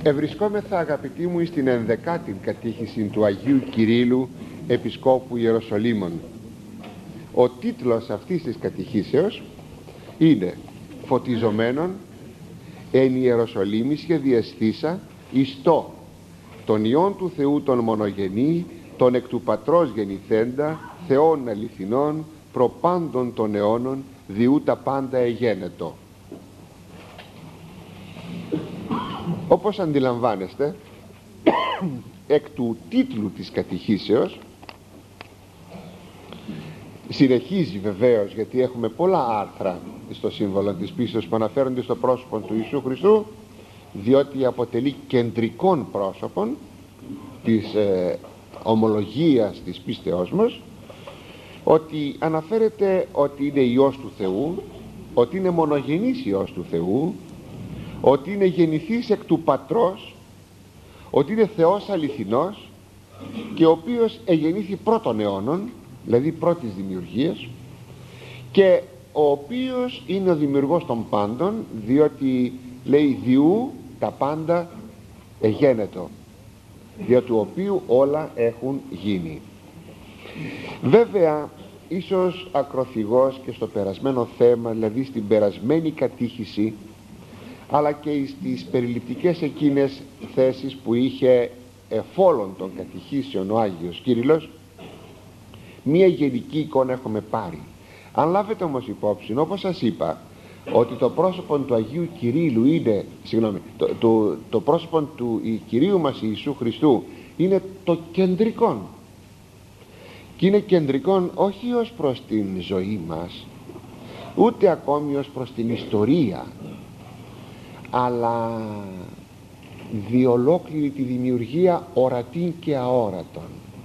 Ευρισκόμεθα, αγαπητοί μου, στην 11η κατήχηση του Αγίου Κυρίλλου Επισκόπου Ιεροσολύμων. Ο τίτλος αυτής της κατηχήσεως είναι «Φωτιζομένων εν Ιεροσολύμη σχεδιαστήσα εις το τον Υιόν του Θεού τον μονογενή, τον εκ του Πατρός γεννηθέντα, Θεών αληθινών, προπάντων των αιώνων, διού τα πάντα εγένετο». Όπως αντιλαμβάνεστε, εκ του τίτλου της κατηχήσεως, συνεχίζει βεβαίως, γιατί έχουμε πολλά άρθρα στο σύμβολο της πίστεως που αναφέρονται στο πρόσωπο του Ιησού Χριστού, διότι αποτελεί κεντρικόν πρόσωπον της ομολογίας της πίστεώς μας, ότι αναφέρεται ότι είναι Υιός του Θεού, ότι είναι μονογενής Υιός του Θεού, ότι είναι γεννηθής εκ του Πατρός, ότι είναι Θεός αληθινός και ο οποίος εγεννήθη πρώτων αιώνων, δηλαδή πρώτης δημιουργίας, και ο οποίος είναι ο δημιουργός των πάντων, διότι λέει διού τα πάντα εγένετο, δια του οποίου όλα έχουν γίνει. Βέβαια, ίσως ακροθυγός και στο περασμένο θέμα, δηλαδή στην περασμένη κατήχηση, αλλά και στις περιληπτικές εκείνες θέσεις που είχε εφόλων των κατηχήσεων ο Άγιος Κύριλλος, μία γενική εικόνα έχουμε πάρει. Αν λάβετε όμως υπόψη, όπως σας είπα, ότι το πρόσωπο του Αγίου Κυρίλλου είναι, το πρόσωπο του Κυρίου μας Ιησού Χριστού είναι το κεντρικό, και είναι κεντρικό όχι ως προς την ζωή μας, ούτε ακόμη ως προς την ιστορία, αλλά δι' ολόκληρη τη δημιουργία ορατήν και αόρατον,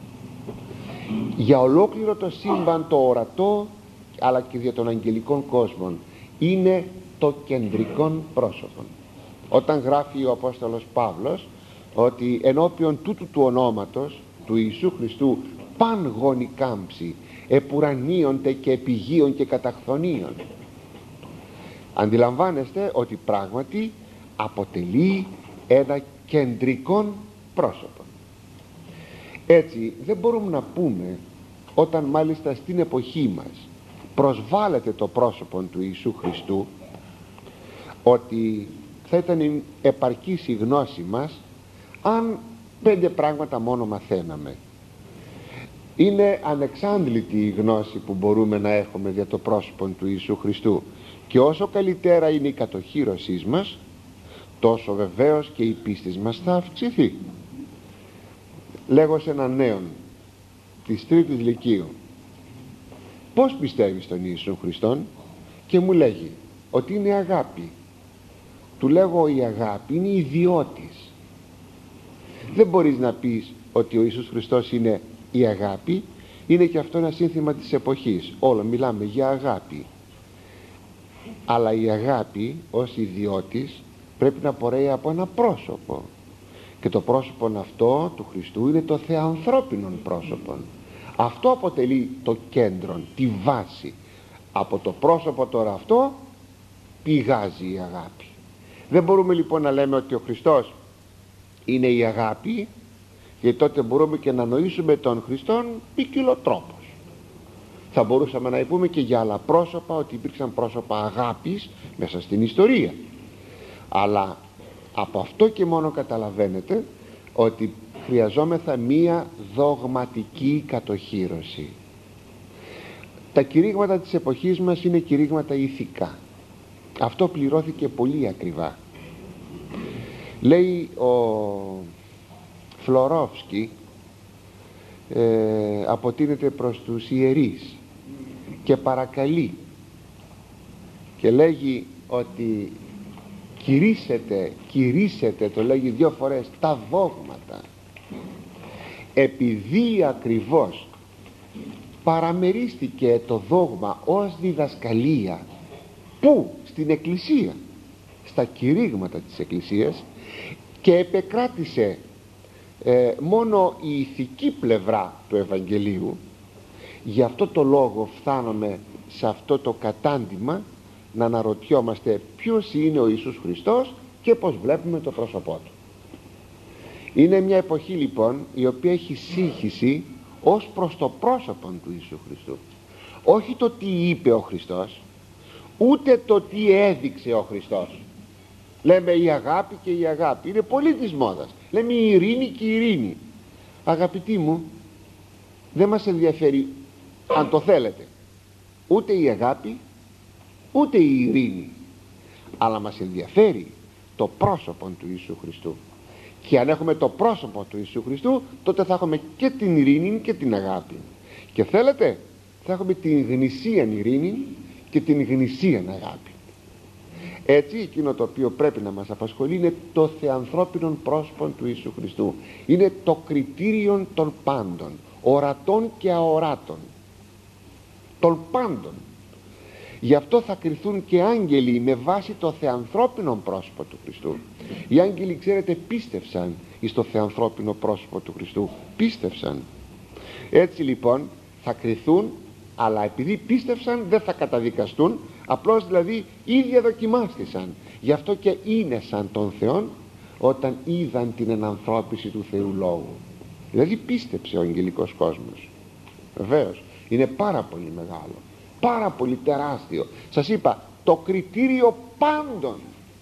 για ολόκληρο το σύμπαν το ορατό, αλλά και για τον αγγελικών κόσμων είναι το κεντρικό πρόσωπο. Όταν γράφει ο Απόστολος Παύλος ότι ενώπιον τούτου του ονόματος του Ιησού Χριστού παν γόνοι κάμψη, επουρανίονται και επιγείων και καταχθονίων, αντιλαμβάνεστε ότι πράγματι αποτελεί ένα κεντρικό πρόσωπο. Έτσι δεν μπορούμε να πούμε, όταν μάλιστα στην εποχή μας προσβάλλεται το πρόσωπο του Ιησού Χριστού, ότι θα ήταν επαρκής η γνώση μας αν 5 πράγματα μόνο μαθαίναμε. Είναι ανεξάντλητη η γνώση που μπορούμε να έχουμε για το πρόσωπο του Ιησού Χριστού, και όσο καλύτερα είναι η κατοχήρωσή μας, τόσο βεβαίως και η πίστη μας θα αυξηθεί. Λέγω σε έναν νέον της 3ης Λυκείου, πώς πιστεύεις στον Ιησού Χριστόν, και μου λέγει ότι είναι αγάπη. Του λέγω, η αγάπη είναι ιδιώτης. Δεν μπορείς να πεις ότι ο Ιησούς Χριστός είναι η αγάπη. Είναι και αυτό ένα σύνθημα της εποχής, όλο μιλάμε για αγάπη, αλλά η αγάπη ως ιδιώτης πρέπει να πορεύει από ένα πρόσωπο, και το πρόσωπο αυτό του Χριστού είναι το θεανθρώπινον πρόσωπο. Αυτό αποτελεί το κέντρο, τη βάση. Από το πρόσωπο τώρα αυτό πηγάζει η αγάπη. Δεν μπορούμε λοιπόν να λέμε ότι ο Χριστός είναι η αγάπη, γιατί τότε μπορούμε και να νοήσουμε τον Χριστόν ποικιλοτρόπως. Θα μπορούσαμε να πούμε και για άλλα πρόσωπα ότι υπήρξαν πρόσωπα αγάπης μέσα στην ιστορία, αλλά από αυτό και μόνο καταλαβαίνετε ότι χρειαζόμεθα μία δογματική κατοχήρωση. Τα κηρύγματα της εποχής μας είναι κηρύγματα ηθικά. Αυτό πληρώθηκε πολύ ακριβά. Λέει ο Φλωρόφσκι, αποτείνεται προς τους ιερείς και και λέγει ότι κηρύσσετε, το λέγει 2 φορές, τα δόγματα, επειδή ακριβώς παραμερίστηκε το δόγμα ως διδασκαλία. Πού? Στην Εκκλησία, στα κηρύγματα της Εκκλησίας, και επεκράτησε μόνο η ηθική πλευρά του Ευαγγελίου. Γι' αυτό το λόγο φτάνουμε σε αυτό το κατάντημα να αναρωτιόμαστε ποιος είναι ο Ιησούς Χριστός και πως βλέπουμε το πρόσωπό του. Είναι μια εποχή λοιπόν η οποία έχει σύγχυση ως προς το πρόσωπο του Ιησού Χριστού. Όχι το τι είπε ο Χριστός, ούτε το τι έδειξε ο Χριστός. Λέμε η αγάπη και η αγάπη, είναι πολύ της μόδας. Λέμε η ειρήνη και η ειρήνη. Αγαπητοί μου, δεν μας ενδιαφέρει, αν το θέλετε, ούτε η αγάπη ούτε η ειρήνη, αλλά μας ενδιαφέρει το πρόσωπο του Ιησού Χριστού. Και αν έχουμε το πρόσωπο του Ιησού Χριστού, τότε θα έχουμε και την ειρήνη και την αγάπη. Και θέλετε, θα έχουμε την γνησίαν ειρήνη και την γνησίαν αγάπη. Έτσι, εκείνο το οποίο πρέπει να μας απασχολεί είναι το θεανθρώπινο πρόσωπο του Ιησού Χριστού. Είναι το κριτήριο των πάντων, ορατών και αοράτων, των πάντων. Γι' αυτό θα κριθούν και άγγελοι με βάση το θεανθρώπινο πρόσωπο του Χριστού. Οι άγγελοι, ξέρετε, πίστευσαν στο θεανθρώπινο πρόσωπο του Χριστού. Πίστευσαν. Έτσι λοιπόν θα κριθούν, αλλά επειδή πίστευσαν δεν θα καταδικαστούν, απλώς δηλαδή ήδη δοκιμάστησαν. Γι' αυτό και είναι σαν τον Θεόν όταν είδαν την ενανθρώπιση του Θεού Λόγου. Δηλαδή πίστεψε ο αγγελικός κόσμος. Βεβαίως είναι πάρα πολύ μεγάλο, πάρα πολύ τεράστιο. Σας είπα, το κριτήριο πάντων.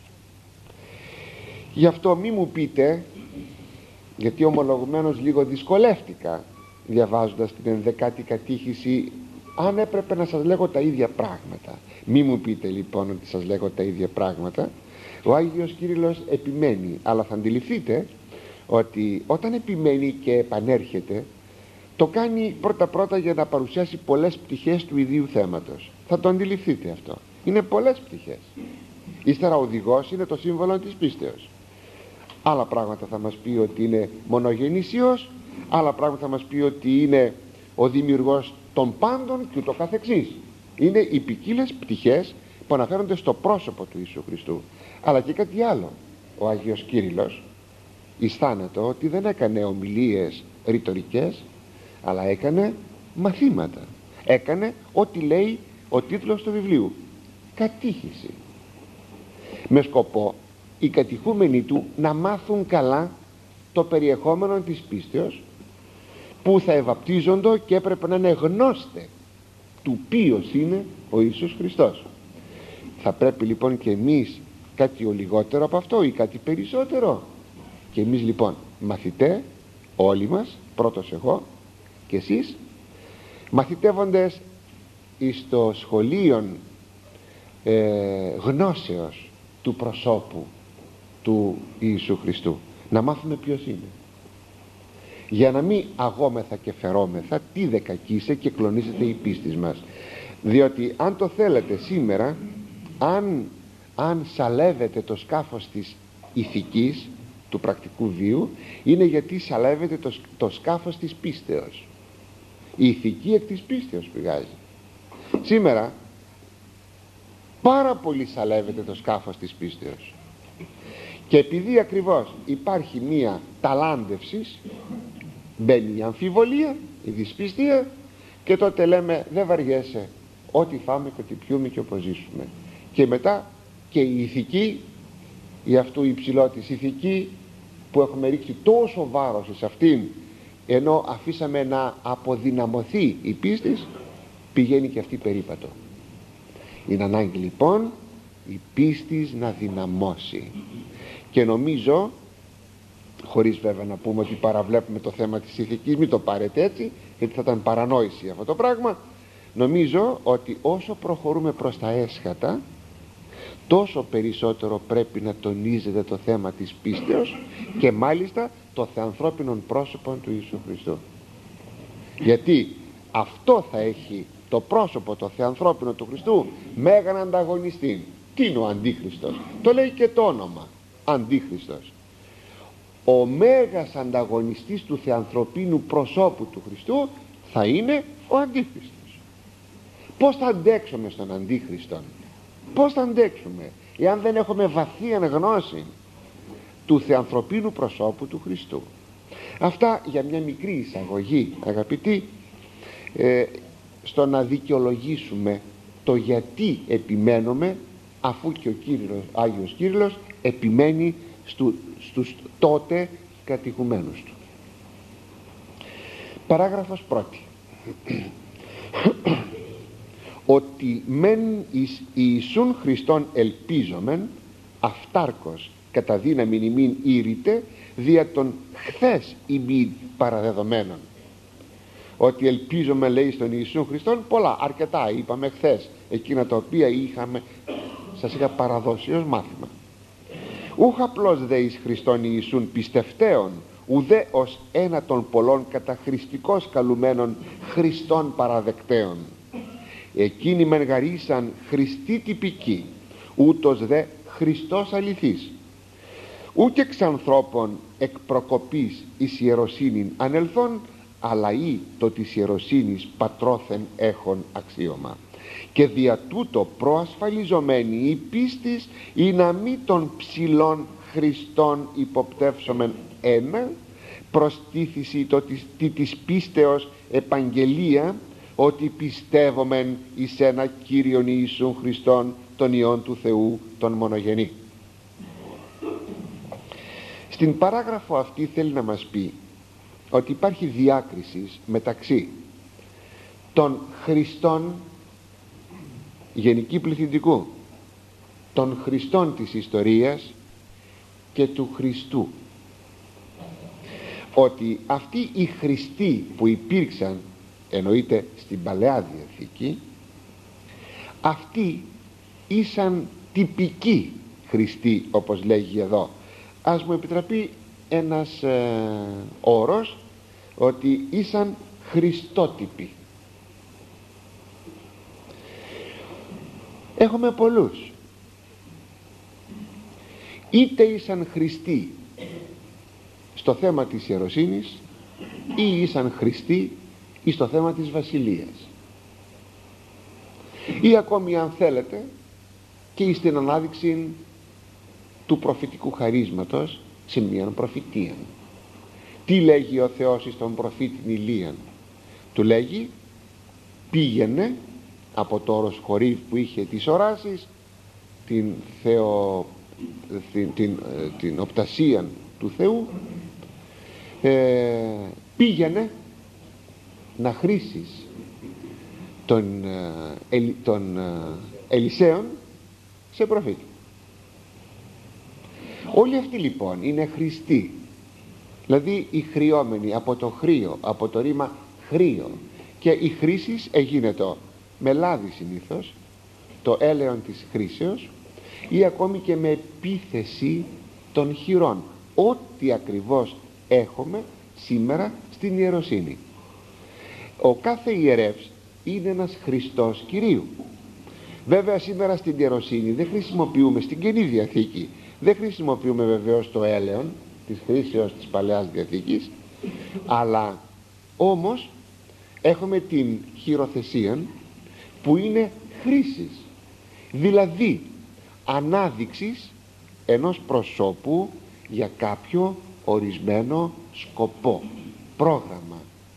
Γι' αυτό μη μου πείτε, γιατί ομολογουμένως λίγο δυσκολεύτηκα διαβάζοντας την 11η κατήχηση, αν έπρεπε να σας λέγω τα ίδια πράγματα. Μη μου πείτε λοιπόν ότι σας λέγω τα ίδια πράγματα. Ο Άγιος Κύριλλος επιμένει, αλλά θα αντιληφθείτε ότι όταν επιμένει και επανέρχεται, το κάνει πρώτα για να παρουσιάσει πολλές πτυχές του ιδίου θέματος. Θα το αντιληφθείτε αυτό. Είναι πολλές πτυχές. Ύστερα ο οδηγός είναι το σύμβολο της πίστεως. Άλλα πράγματα θα μας πει ότι είναι μονογεννήσιος, άλλα πράγματα θα μας πει ότι είναι ο δημιουργός των πάντων και ούτω καθεξής. Είναι οι ποικίλες πτυχές που αναφέρονται στο πρόσωπο του Ιησού Χριστού. Αλλά και κάτι άλλο. Ο Άγιος Κύριλλος αισθάνεται ότι δεν έκανε ομιλίες ρητορικές, αλλά έκανε μαθήματα. Έκανε ό,τι λέει ο τίτλος του βιβλίου, κατήχηση, με σκοπό οι κατηχούμενοι του να μάθουν καλά το περιεχόμενο της πίστεως, που θα ευαπτίζοντο και έπρεπε να είναι γνώστε του ποιος είναι ο Ιησούς Χριστός. Θα πρέπει λοιπόν και εμείς κάτι ο λιγότερο από αυτό ή κάτι περισσότερο. Και εμείς λοιπόν μαθητέ, όλοι μας, πρώτος εγώ και εσείς, μαθητεύοντες εις το σχολείο γνώσεως του προσώπου του Ιησού Χριστού, να μάθουμε ποιος είναι, για να μην αγόμεθα και φερόμεθα τι δεκακίσε και κλονίζεται η πίστη μας. Διότι αν το θέλετε σήμερα, αν σαλεύετε το σκάφος της ηθικής, του πρακτικού βίου, είναι γιατί σαλεύετε το σκάφος της πίστεως. Η ηθική εκ της πίστεως πηγάζει. Σήμερα πάρα πολύ σαλεύεται το σκάφος της πίστεως, και επειδή ακριβώς υπάρχει μία ταλάντευση, μπαίνει η αμφιβολία, η δυσπιστία, και τότε λέμε δεν βαριέσαι, ό,τι φάμε και ό,τι πιούμε και όπως ζήσουμε. Και μετά και η ηθική, η αυτού υψηλότης ηθική που έχουμε ρίξει τόσο βάρος σε αυτήν, ενώ αφήσαμε να αποδυναμωθεί η πίστη, πηγαίνει και αυτή περίπατο. Είναι ανάγκη λοιπόν η πίστη να δυναμώσει. Και νομίζω, χωρίς βέβαια να πούμε ότι παραβλέπουμε το θέμα της ηθικής, μην το πάρετε έτσι, γιατί θα ήταν παρανόηση αυτό το πράγμα, νομίζω ότι όσο προχωρούμε προς τα έσχατα, τόσο περισσότερο πρέπει να τονίζεται το θέμα της πίστεως, και μάλιστα το θεανθρώπινο πρόσωπο του Ιησού Χριστού. Γιατί αυτό θα έχει, το πρόσωπο το θεανθρώπινο του Χριστού, μέγαν ανταγωνιστή. Τι είναι ο Αντίχριστος? Το λέει και το όνομα, Αντίχριστος. Ο μέγας ανταγωνιστής του θεανθρωπίνου προσώπου του Χριστού θα είναι ο Αντίχριστος. Πώς θα αντέξουμε στον Αντίχριστον? Πώς θα αντέξουμε εάν δεν έχουμε βαθία γνώση του θεανθρωπίνου προσώπου του Χριστού? Αυτά για μια μικρή εισαγωγή, αγαπητοί, στο να δικαιολογήσουμε το γιατί επιμένουμε, αφού και ο Άγιος Κύριλλος επιμένει στους τότε κατοικουμένους του. Παράγραφος 1. Ότι μεν εις Ιησούν Χριστόν ελπίζομεν, αυτάρκος κατά δύναμιν ημίν ήρητε, δια των χθες ημίν παραδεδομένων. Ότι ελπίζομαι, λέει, στον Ιησούν Χριστόν πολλά, αρκετά είπαμε χθες, εκείνα τα οποία σας είχα παραδώσει ως μάθημα. Ούχ απλώς δε εις Χριστόν Ιησούν πιστευτέων, ουδέ ως ένα των πολλών καταχρηστικώς καλουμένων Χριστών παραδεκτέων. Εκείνοι μεν γαρίσαν Χριστοί τυπικοί, ούτως δε Χριστός αληθής. Ούκ εξ ανθρώπων εκ προκοπής εις ιεροσύνην ανελθών, αλλά ή το της ιεροσύνης πατρώθεν έχων αξίωμα. Και δια τούτο προασφαλιζομένη η πίστης, ή να μη των ψηλών Χριστών υποπτεύσομεν ένα, προστίθηση το της πίστεως επαγγελία, ότι πιστεύομεν εις ένα Κύριον Ιησούν Χριστόν, τον Υιόν του Θεού, τον μονογενή. Στην παράγραφο αυτή θέλει να μας πει ότι υπάρχει διάκριση μεταξύ των Χριστών γενική πληθυντικού, των Χριστών της ιστορίας και του Χριστού. Ότι αυτοί οι Χριστοί που υπήρξαν, εννοείται στην Παλαιά Διαθήκη, αυτοί ήσαν τυπικοί Χριστοί, όπως λέγει εδώ. Ας μου επιτραπεί ένας όρος, ότι ήσαν χριστότυποι. Έχουμε πολλούς, είτε ήσαν Χριστοί στο θέμα της ιεροσύνης, ή ήσαν Χριστοί ή στο θέμα της βασιλείας, ή ακόμη, αν θέλετε, και στην ανάδειξη του προφητικού χαρίσματος σε μίαν προφητεία. Τι λέγει ο Θεός στον προφήτην Ηλίαν? Του λέγει, πήγαινε από το όρος Χορίβ που είχε τις οράσεις, την οπτασία του Θεού, πήγαινε να χρήσεις των Ελισέων σε προφήτη. Όλοι αυτοί λοιπόν είναι Χριστοί, δηλαδή οι χρειόμενοι από το χρείο, από το ρήμα χρείο, και η χρήσης εγίνετο με λάδι συνήθως, το έλεον της χρήσεως, ή ακόμη και με επίθεση των χειρών, ό,τι ακριβώς έχουμε σήμερα στην ιεροσύνη. Ο κάθε ιερεύς είναι ένας Χριστός Κυρίου. Βέβαια σήμερα στην ιεροσύνη δεν χρησιμοποιούμε, στην Καινή Διαθήκη δεν χρησιμοποιούμε βεβαίως το έλεον της χρήσεως της Παλαιάς Διαθήκης, αλλά όμως έχουμε την χειροθεσία που είναι χρήσης, δηλαδή ανάδειξης ενός προσώπου για κάποιο ορισμένο σκοπό, πρόγραμμα,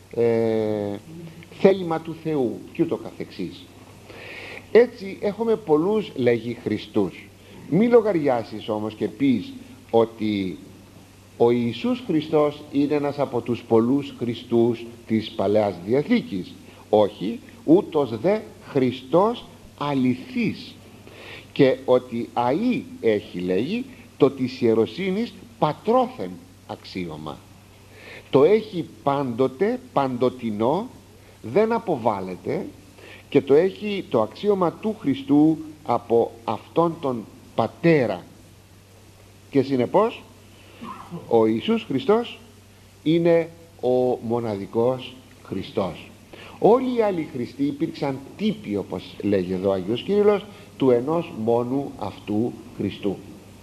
θέλημα του Θεού και ούτω καθεξής. Έτσι έχουμε πολλούς, λέγει, Χριστούς. Μη λογαριάσεις όμως και πεις ότι ο Ιησούς Χριστός είναι ένας από τους πολλούς Χριστούς της Παλαιάς Διαθήκης. Όχι, ούτως δε Χριστός αληθής, και ότι αΐ έχει, λέγει, το της ιεροσύνης πατρώθεν αξίωμα. Το έχει πάντοτε, παντοτινό, δεν αποβάλλεται, και το έχει το αξίωμα του Χριστού από αυτόν τον Πατέρα. Και συνεπώς ο Ιησούς Χριστός είναι ο μοναδικός Χριστός. Όλοι οι άλλοι Χριστοί υπήρξαν τύποι, όπως λέγει εδώ ο Άγιος Κύριλλος, του ενός μόνου αυτού Χριστού.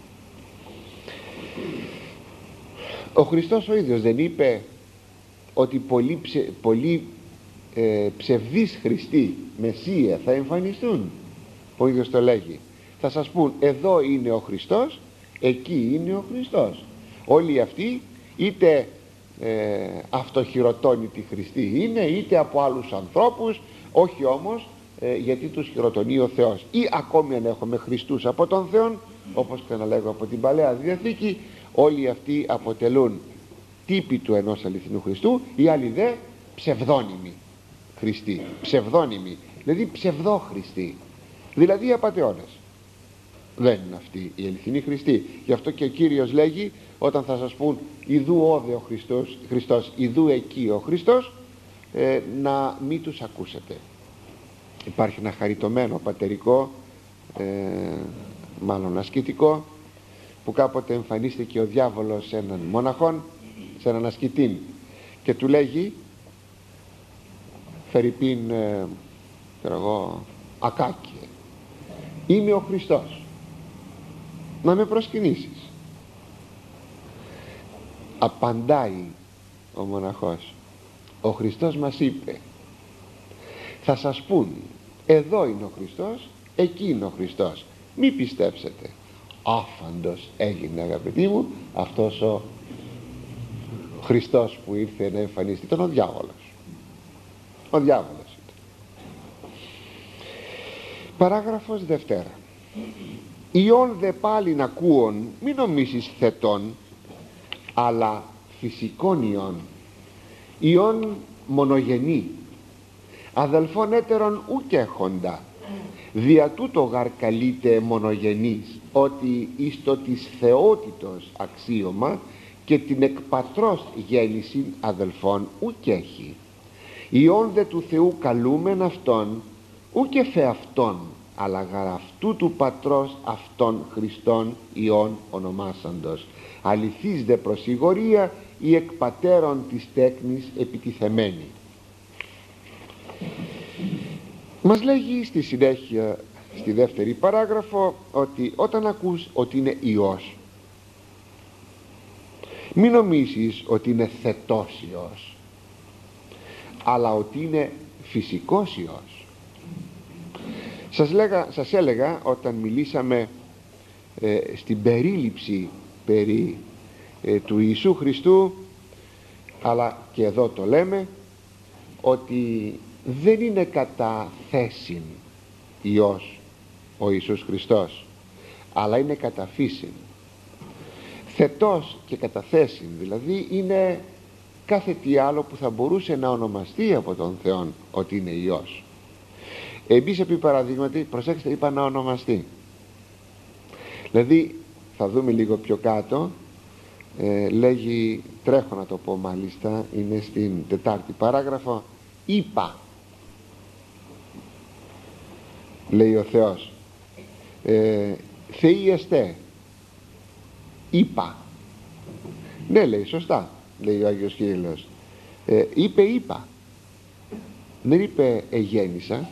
Ο Χριστός ο ίδιος δεν είπε ότι πολλοί ψευδείς Χριστοί, Μεσσία, θα εμφανιστούν? Ο ίδιος το λέγει. Θα σας πούν, εδώ είναι ο Χριστός, εκεί είναι ο Χριστός. Όλοι αυτοί είτε αυτοχειροτώνητοι Χριστοί είναι, είτε από άλλους ανθρώπους, όχι όμως γιατί τους χειροτονεί ο Θεός. Ή ακόμη αν έχουμε Χριστούς από τον Θεό, όπως ξαναλέγω από την Παλαιά Διαθήκη, όλοι αυτοί αποτελούν τύποι του ενός αληθινού Χριστού, οι άλλοι δε ψευδόνυμοι Χριστοί, ψευδόνυμοι, δηλαδή ψευδόχριστοι, δηλαδή απατεώνες. Δεν είναι αυτοί οι αληθινοί Χριστοί. Γι' αυτό και ο Κύριος λέγει, όταν θα σας πούν ιδού όδε ο Χριστός, ιδού εκεί ο Χριστός, να μην τους ακούσετε. Υπάρχει ένα χαριτωμένο πατερικό, μάλλον ασκητικό, που κάποτε εμφανίστηκε ο διάβολος σε έναν μοναχόν, σε έναν ασκητήν, και του λέγει, φερειπίν, Ακάκιε, είμαι ο Χριστός, να με προσκυνήσεις. Απαντάει ο μοναχός, ο Χριστός μας είπε, θα σας πούν εδώ είναι ο Χριστός, εκεί είναι ο Χριστός, μη πιστέψετε. Άφαντος έγινε, αγαπητοί μου, αυτός ο Χριστός που ήρθε να εμφανιστεί. Ήταν ο διάβολος. Ο διάβολος ήταν. Παράγραφος δευτέρα. Ιών δε πάλιν ακούων, μην νομίσεις θετών, αλλά φυσικών ιών, ιών μονογενή, αδελφών έτερων ούκ έχοντα, δια τούτο γαρ καλείται μονογενής, ότι εις το της θεότητος αξίωμα και την εκπατρός γέννηση αδελφών ούκ έχει. Ιών δε του Θεού καλούμεν αυτόν, ούκ εφ' αυτόν, αλλά γαρ αυτού του πατρός αυτών Χριστών ιών ονομάσαντος. Αληθής δε προσηγορία η εκπατέρων της τέκνης επιτιθεμένη. Μας λέγει στη συνέχεια, στη δεύτερη παράγραφο, ότι όταν ακούς ότι είναι Υιός, μην νομίσεις ότι είναι θετός Υιός, αλλά ότι είναι φυσικός Υιός. Σας έλεγα όταν μιλήσαμε στην περίληψη περί του Ιησού Χριστού, αλλά και εδώ το λέμε, ότι δεν είναι κατά θέσιν Υιός ο Ιησούς Χριστός, αλλά είναι κατά φύσιν. Θετός και κατά θέσιν δηλαδή είναι κάθε τι άλλο που θα μπορούσε να ονομαστεί από τον Θεό ότι είναι Υιός. Εμείς επί παραδείγματι, προσέξτε, είπα να ονομαστεί, δηλαδή θα δούμε λίγο πιο κάτω, λέγει, τρέχω να το πω μάλιστα, είναι στην τετάρτη παράγραφο, είπα, λέει ο Θεός, Θεοί εστέ, είπα. Ναι, λέει, σωστά, λέει ο Άγιος Κύριλλος, είπα, δεν είπε εγέννησα,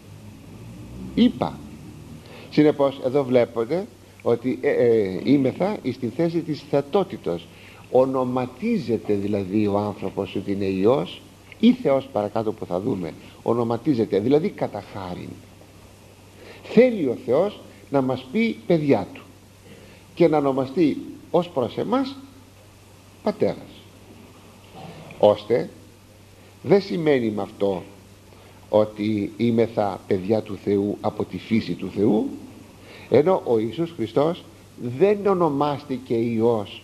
είπα. Συνεπώς εδώ βλέπετε ότι είμεθα εις την θέση της θετότητος. Ονοματίζεται δηλαδή ο άνθρωπος ότι είναι Υιός ή Θεός, παρακάτω που θα δούμε, ονοματίζεται δηλαδή κατά χάριν. Θέλει ο Θεός να μας πει παιδιά του και να ονομαστεί ως προς εμάς πατέρας, ώστε δεν σημαίνει με αυτό ότι είμεθα παιδιά του Θεού από τη φύση του Θεού, ενώ ο Ιησούς Χριστός δεν ονομάστηκε Υιός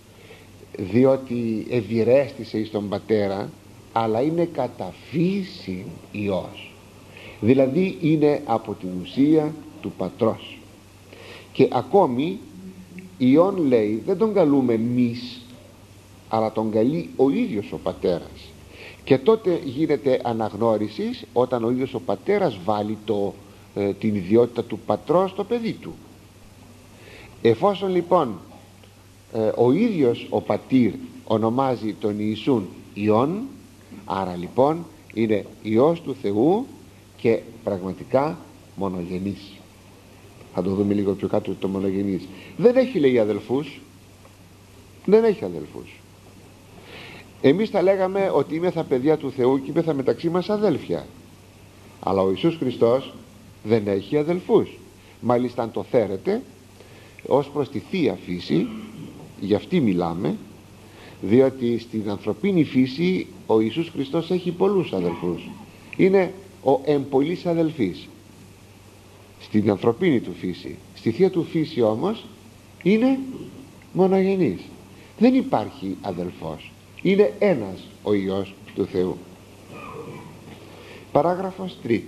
διότι ευηρέστησε εις τον Πατέρα, αλλά είναι κατά φύση Υιός, δηλαδή είναι από την ουσία του Πατρός. Και ακόμη Υιόν, λέει, δεν τον καλούμε εμείς, αλλά τον καλεί ο ίδιος ο Πατέρας, και τότε γίνεται αναγνώριση όταν ο ίδιος ο Πατέρας βάλει την ιδιότητα του πατρός στο παιδί του. Εφόσον λοιπόν ο ίδιος ο Πατήρ ονομάζει τον Ιησούν Υιόν, άρα λοιπόν είναι Υιός του Θεού και πραγματικά μονογενής. Θα το δούμε λίγο πιο κάτω το μονογενής. Δεν έχει, λέει, αδελφούς, δεν έχει αδελφούς. Εμείς θα λέγαμε ότι είμεθα παιδιά του Θεού και είμεθα μεταξύ μας αδέλφια, αλλά ο Ιησούς Χριστός δεν έχει αδελφούς. Μάλιστα αν το θέλετε, ως προς τη Θεία Φύση, γι' αυτή μιλάμε, διότι στην ανθρωπίνη φύση ο Ιησούς Χριστός έχει πολλούς αδελφούς, είναι ο εμπολής αδελφής στην ανθρωπίνη του φύση. Στη Θεία του φύση όμως είναι μονογενής, δεν υπάρχει αδελφός. Είναι ένας ο Υιός του Θεού. Παράγραφος 3.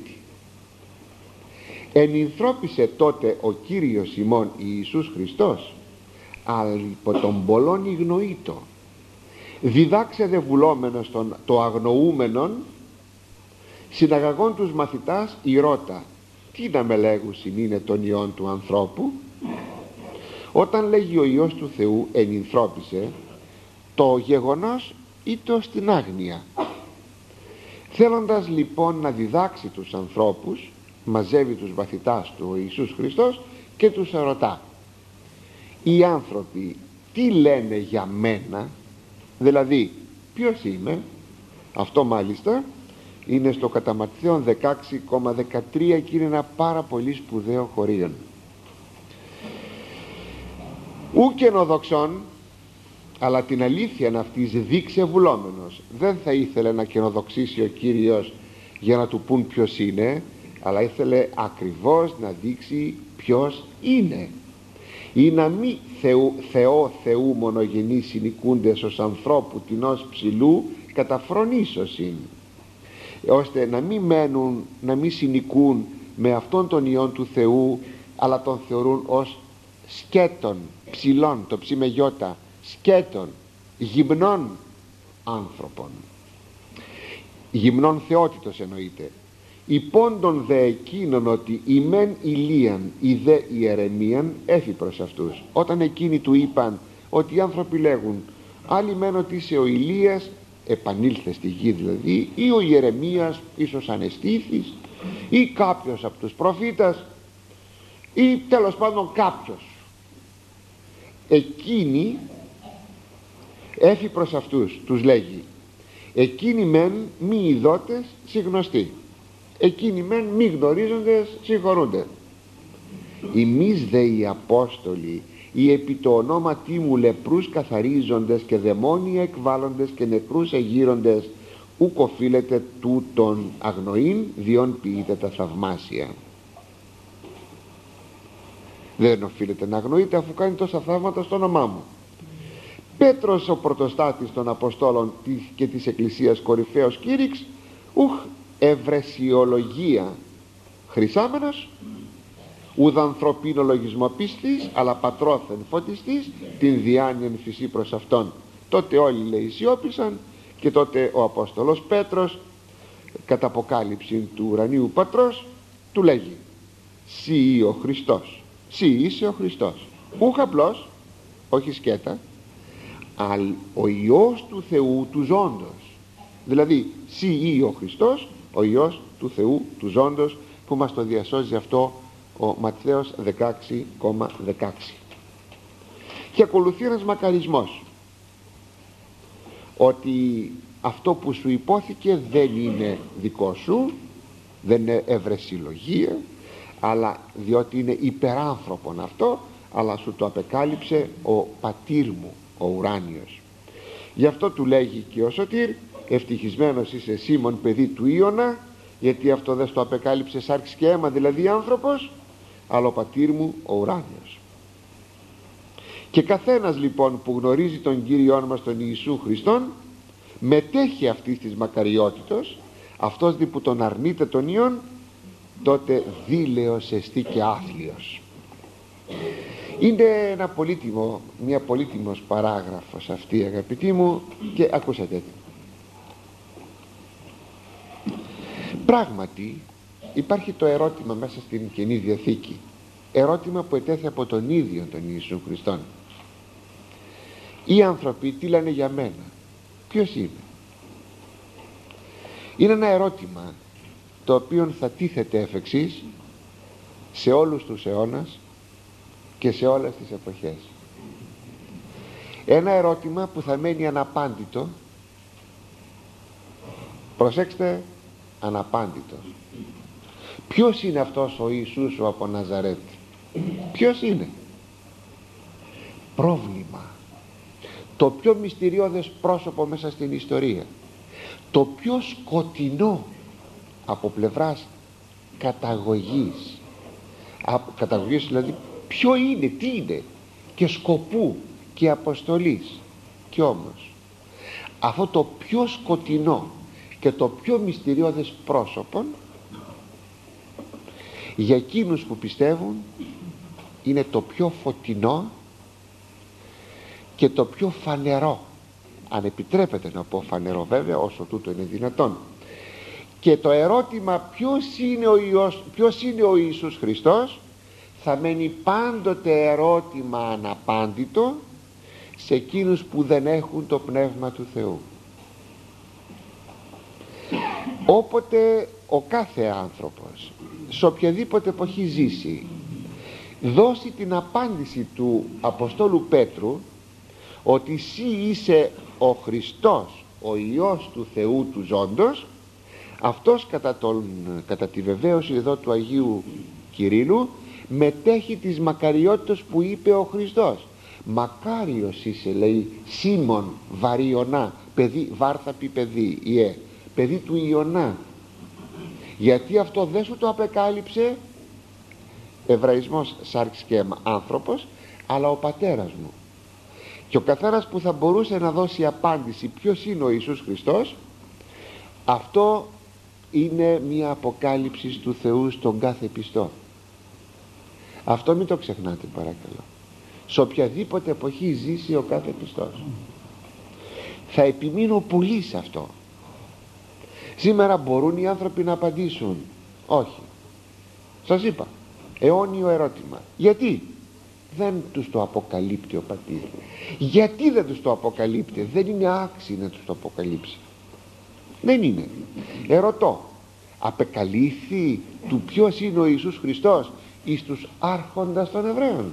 Ενυνθρώπισε τότε ο Κύριος ημών Ιησούς Χριστός, αλλά υπό τον πολλών ηγνοήτο, διδάξε δε βουλόμενος το αγνοούμενον, συναγαγών τους μαθητάς ηρώτα, τι να με λέγουσιν είναι των Υιών του ανθρώπου. Όταν λέγει ο Υιός του Θεού ενυνθρώπισε, το γεγονός ήτο στην άγνοια. Θέλοντας λοιπόν να διδάξει τους ανθρώπους, μαζεύει τους μαθητάς του ο Ιησούς Χριστός και τους ερωτά: οι άνθρωποι τι λένε για μένα, δηλαδή ποιος είμαι? Αυτό μάλιστα είναι στο κατά Ματθαίον 16,13 και είναι ένα πάρα πολύ σπουδαίο χωρίον. Ου καινοδοξών, αλλά την αλήθεια αυτής δείξε βουλόμενος. Δεν θα ήθελε να καινοδοξήσει ο Κύριος για να του πούν ποιος είναι, αλλά ήθελε ακριβώς να δείξει ποιος είναι, ή να μη Θεού μονογενείς συνοικούντες ως ανθρώπου τινός ψηλού κατά φρονήσωσιν, ώστε να μην μένουν, να μην συνοικούν με αυτόν τον Υιόν του Θεού, αλλά τον θεωρούν ως σκέτον, ψηλών, το ψι με γιώτα, σκέτον, γυμνών άνθρωπον, γυμνών θεότητος εννοείται. Υπόντων δε εκείνον ότι η μεν ηλίαν η δε ιερεμίαν έφη προς αυτούς. Όταν εκείνοι του είπαν ότι οι άνθρωποι λέγουν άλλοι μεν ότι είσαι ο Ηλίας, επανήλθε στη γη δηλαδή, ή ο Ιερεμίας ίσως ανεστήθης, ή κάποιος από τους προφήτας, ή τέλος πάντων κάποιος, εκείνοι έφη προς αυτούς, τους λέγει: εκείνοι μεν μη ειδότες συγνωστοί, εκείνοι μεν μη γνωρίζοντες συγχωρούνται. Εμείς δε οι Απόστολοι, οι επί το ονόματί μου λεπρούς καθαρίζοντες και δαιμόνια εκβάλλοντες και νεκρούς εγείροντες, ουκ οφείλετε τούτον αγνοήν, διόν ποιείτε τα θαυμάσια. Δεν οφείλετε να αγνοείτε αφού κάνει τόσα θαύματα στο όνομά μου. Πέτρος ο πρωτοστάτης των Αποστόλων και της Εκκλησίας κορυφαίος κήρυξ, ουχ ευρεσιολογία χρυσάμενος, ουδανθρωπίνο λογισμό πίστης, αλλά πατρόθεν φωτιστής, την διάνοιεν φυσή προς αυτόν. Τότε όλοι λέει σιώπησαν, και τότε ο Απόστολος Πέτρος κατά αποκάλυψη του ουρανίου πατρός του λέγει: σύ ο Χριστός, σύ είσαι ο Χριστός, ούχ απλώς, όχι σκέτα, αλλά ο Υιός του Θεού του ζώντος. Δηλαδή σύ ο Χριστός, ο Υιός του Θεού του ζώντος, που μας το διασώζει αυτό ο Ματθαίος 16,16. Και ακολουθεί ένας μακαρισμός, ότι αυτό που σου υπόθηκε δεν είναι δικό σου, δεν είναι ευρεσιολογία, αλλά διότι είναι υπεράνθρωπον αυτό, αλλά σου το απεκάλυψε ο πατήρ μου ο ουράνιος. Γι' αυτό του λέγει και ο Σωτήρ: ευτυχισμένος είσαι Σίμων παιδί του Ιωνα, γιατί αυτό δεν στο απεκάλυψε σάρξ και αίμα, δηλαδή άνθρωπος, αλλά ο πατήρ μου ο ουράνιος. Και καθένας λοιπόν που γνωρίζει τον Κύριόν μας τον Ιησού Χριστόν μετέχει αυτής της μακαριότητος. Αυτός δι που τον αρνείται τον Υιόν, τότε δίλαιος εστί και άθλιος. Είναι μια πολύτιμος παράγραφος αυτή, αγαπητοί μου, και ακούσατε τι. Πράγματι υπάρχει το ερώτημα μέσα στην Καινή Διαθήκη, ερώτημα που ετέθη από τον ίδιο τον Ιησού Χριστόν: οι άνθρωποι τι λένε για μένα, ποιος είμαι? Είναι ένα ερώτημα το οποίο θα τίθεται εφ' εξής σε όλους τους αιώνας και σε όλες τις εποχές. Ένα ερώτημα που θα μένει αναπάντητο, προσέξτε, αναπάντητο. Ποιος είναι αυτός ο Ιησούς ο από Ναζαρέτ? Ποιος είναι? Πρόβλημα. Το πιο μυστηριώδες πρόσωπο μέσα στην ιστορία, το πιο σκοτεινό από πλευράς καταγωγής, δηλαδή ποιο είναι, τι είναι και σκοπού και αποστολής. Και όμως αυτό το πιο σκοτεινό και το πιο μυστηριώδες πρόσωπο, για εκείνους που πιστεύουν είναι το πιο φωτεινό και το πιο φανερό, αν επιτρέπεται να πω φανερό βέβαια, όσο τούτο είναι δυνατόν. Και το ερώτημα ποιος είναι ο Ιησούς Χριστός θα μένει πάντοτε ερώτημα αναπάντητο σε εκείνους που δεν έχουν το Πνεύμα του Θεού. Όποτε ο κάθε άνθρωπος σε οποιαδήποτε εποχή ζήσει δώσει την απάντηση του Αποστόλου Πέτρου ότι εσύ είσαι ο Χριστός, ο Υιός του Θεού του ζώντος, αυτός κατά τη βεβαίωση εδώ του Αγίου Κυρίλλου μετέχει της μακαριότητας που είπε ο Χριστός. Μακάριος είσαι, λέει, Σίμων Βαριωνά, παιδί, βάρθα πει παιδί, παιδί του Ιωνά. Γιατί αυτό δεν σου το απεκάλυψε εβραϊσμός σάρξ και άνθρωπος, αλλά ο πατέρας μου. Και ο καθένας που θα μπορούσε να δώσει απάντηση ποιος είναι ο Ιησούς Χριστός, αυτό είναι μια αποκάλυψη του Θεού στον κάθε πιστό. Αυτό μην το ξεχνάτε παρακαλώ. Σε οποιαδήποτε εποχή ζήσει ο κάθε πιστός. Θα επιμείνω πολύ σε αυτό. Σήμερα μπορούν οι άνθρωποι να απαντήσουν? Όχι. Σας είπα, αιώνιο ερώτημα. Γιατί δεν τους το αποκαλύπτει ο πατήρ? Γιατί δεν τους το αποκαλύπτει? Δεν είναι άξιοι να τους το αποκαλύψει. Δεν είναι. Ερωτώ, απεκαλύφθη του ποιος είναι ο Ιησούς Χριστός εις τους άρχοντας των Εβραίων?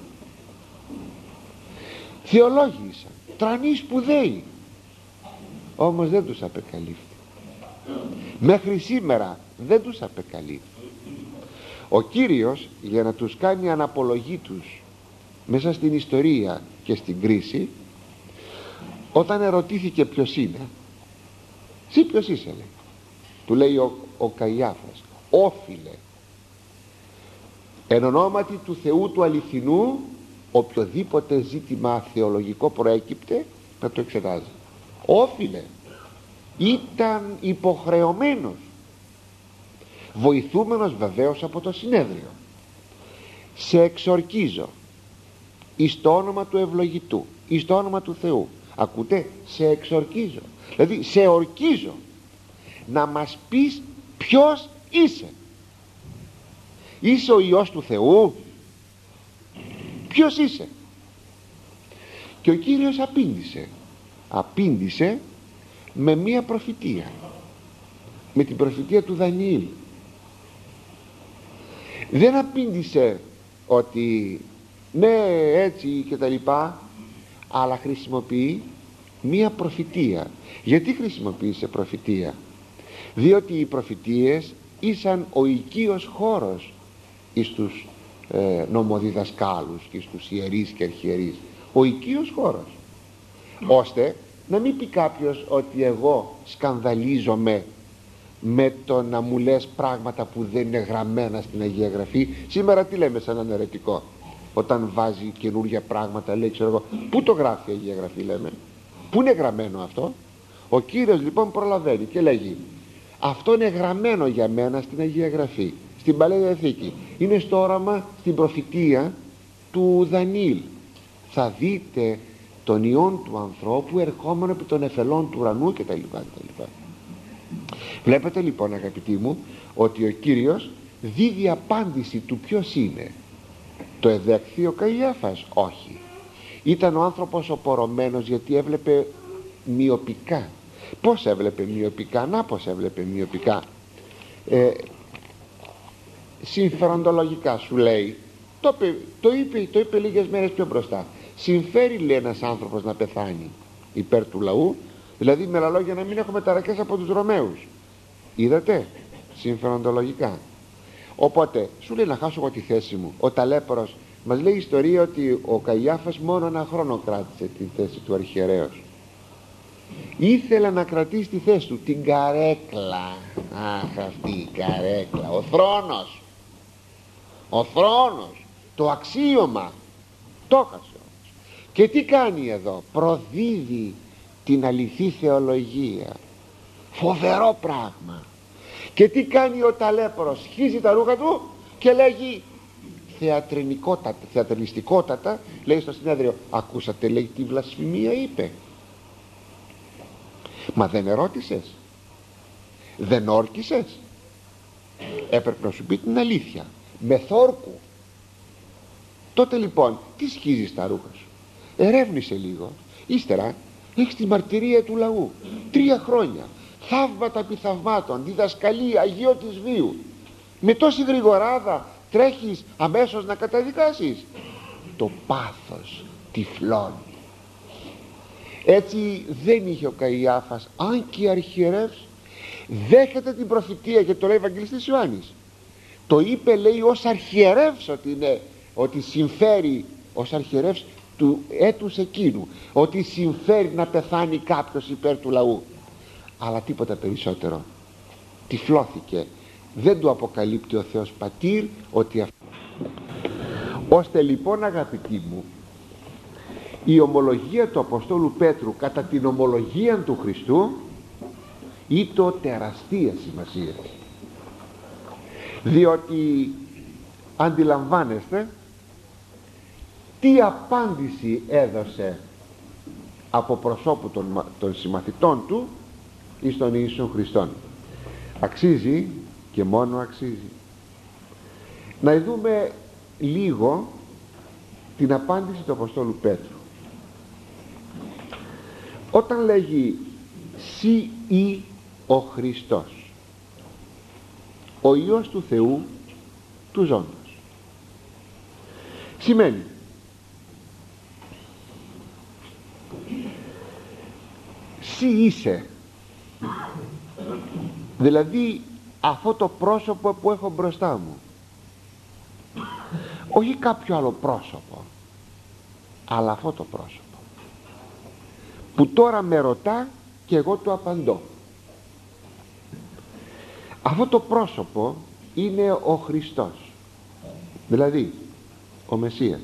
Θεολόγησαν, τρανοί σπουδαίοι, όμως δεν τους απεκαλύφθη. Μέχρι σήμερα δεν τους απεκαλύφθη. Ο Κύριος, για να τους κάνει αναπολογή τους μέσα στην ιστορία και στην κρίση, όταν ερωτήθηκε ποιος είναι, εσύ ποιος είσαι, λέει, του λέει ο Καϊάφας, όφιλε εν ονόματι του Θεού του αληθινού οποιοδήποτε ζήτημα θεολογικό προέκυπτε να το εξετάζει. Όφιλε, ήταν υποχρεωμένος, βοηθούμενος βεβαίως από το συνέδριο. Σε εξορκίζω εις το όνομα του ευλογητού, εις το όνομα του Θεού. Ακούτε, σε εξορκίζω, δηλαδή σε ορκίζω να μας πεις ποιος είσαι. Είσαι ο Υιός του Θεού? Ποιος είσαι? Και ο Κύριος απήντησε με μία προφητεία, με την προφητεία του Δανιήλ. Δεν απήντησε ότι ναι έτσι και τα λοιπά, αλλά χρησιμοποιεί μία προφητεία. Γιατί χρησιμοποίησε προφητεία? Διότι οι προφητείες ήσαν ο οικείος χώρος εις τους νομοδιδασκάλους και στους ιερείς και αρχιερείς, ο οικείος χώρος, ώστε να μην πει κάποιος ότι εγώ σκανδαλίζομαι με το να μου λες πράγματα που δεν είναι γραμμένα στην Αγία Γραφή. Σήμερα τι λέμε σαν έναν αιρετικό? Όταν βάζει καινούργια πράγματα, λέει, ξέρω εγώ, πού το γράφει η Αγία Γραφή, λέμε, πού είναι γραμμένο αυτό? Ο Κύριος λοιπόν προλαβαίνει και λέγει, αυτό είναι γραμμένο για μένα στην Αγία Γραφή, στην Παλαιά Διαθήκη, είναι στο όραμα, στην προφητεία του Δανιήλ. Θα δείτε τον Υιόν του ανθρώπου ερχόμενο επί των εφελών του ουρανού κτλ. Βλέπετε λοιπόν, αγαπητοί μου, ότι ο Κύριος δίδει απάντηση του ποιος είναι. Το εδέχθη ο Καϊάφας? Όχι. Ήταν ο άνθρωπος οπορωμένος, γιατί έβλεπε μυοπικά. Πώς έβλεπε μυοπικά? Να πως έβλεπε μυοπικά, συμφεροντολογικά σου λέει. Το είπε λίγες μέρες πιο μπροστά. Συμφέρει, λέει, ένας άνθρωπος να πεθάνει υπέρ του λαού, δηλαδή με άλλα λόγια να μην έχουμε ταρακές από τους Ρωμαίους. Είδατε, συμφεροντολογικά. Οπότε σου λέει να χάσω εγώ τη θέση μου. Ο ταλέπορος, μας λέει η ιστορία ότι ο Καϊάφας μόνο ένα χρόνο κράτησε τη θέση του αρχιερέως. Ήθελε να κρατήσει τη θέση του, την καρέκλα. Αχ, αυτή η καρέκλα, ο θρόνος, το αξίωμα, το έχασε όμως. Και τι κάνει εδώ? Προδίδει την αληθή θεολογία. Φοβερό πράγμα. Και τι κάνει ο ταλέπορος? Σχίζει τα ρούχα του και λέγει θεατραλιστικότατα, λέει στο συνέδριο, ακούσατε, λέει, τι βλασφημία είπε? Μα δεν ερώτησες? Δεν όρκησες? Έπρεπε να σου πει την αλήθεια με θόρκου. Τότε λοιπόν τι σχίζεις τα ρούχα σου? Ερεύνησε λίγο. Ύστερα έχεις τη μαρτυρία του λαού, 3 χρόνια, θαύματα επί θαυμάτων, διδασκαλία, Αγίο της Βίου. Με τόση γρηγοράδα τρέχεις αμέσως να καταδικάσεις? Το πάθος τυφλώνει. Έτσι δεν είχε ο Καϊάφας, αν και αρχιερεύς, δέχεται την προφητεία, και το λέει ο Ευαγγελιστής Ιωάννης. Το είπε, λέει, ως αρχιερεύς ότι είναι, ότι συμφέρει, ως αρχιερεύς του έτους εκείνου, ότι συμφέρει να πεθάνει κάποιος υπέρ του λαού. Αλλά τίποτα περισσότερο. Τυφλώθηκε. Δεν του αποκαλύπτει ο Θεός Πατήρ ότι αυτό. Ώστε λοιπόν, αγαπητοί μου, η ομολογία του Αποστόλου Πέτρου κατά την ομολογία του Χριστού ήτο τεραστία σημασία, διότι αντιλαμβάνεστε τι απάντηση έδωσε από προσώπου των συμμαθητών του εις τον Ιησού Χριστόν. Αξίζει, και μόνο αξίζει, να δούμε λίγο την απάντηση του Αποστόλου Πέτρου. Όταν λέγει «Συ ή ο Χριστός, ο Υιός του Θεού, του ζώντος», σημαίνει «Συ είσαι», δηλαδή αυτό το πρόσωπο που έχω μπροστά μου, όχι κάποιο άλλο πρόσωπο, αλλά αυτό το πρόσωπο που τώρα με ρωτά και εγώ του απαντώ. Αυτό το πρόσωπο είναι ο Χριστός, δηλαδή ο Μεσσίας,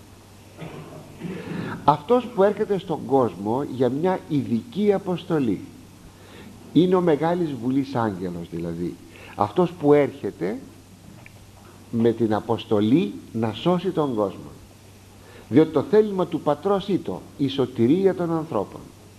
αυτός που έρχεται στον κόσμο για μια ειδική αποστολή. Είναι ο Μεγάλης Βουλής Άγγελος, δηλαδή αυτός που έρχεται με την αποστολή να σώσει τον κόσμο, διότι το θέλημα του Πατρός ήτο η σωτηρία των ανθρώπων.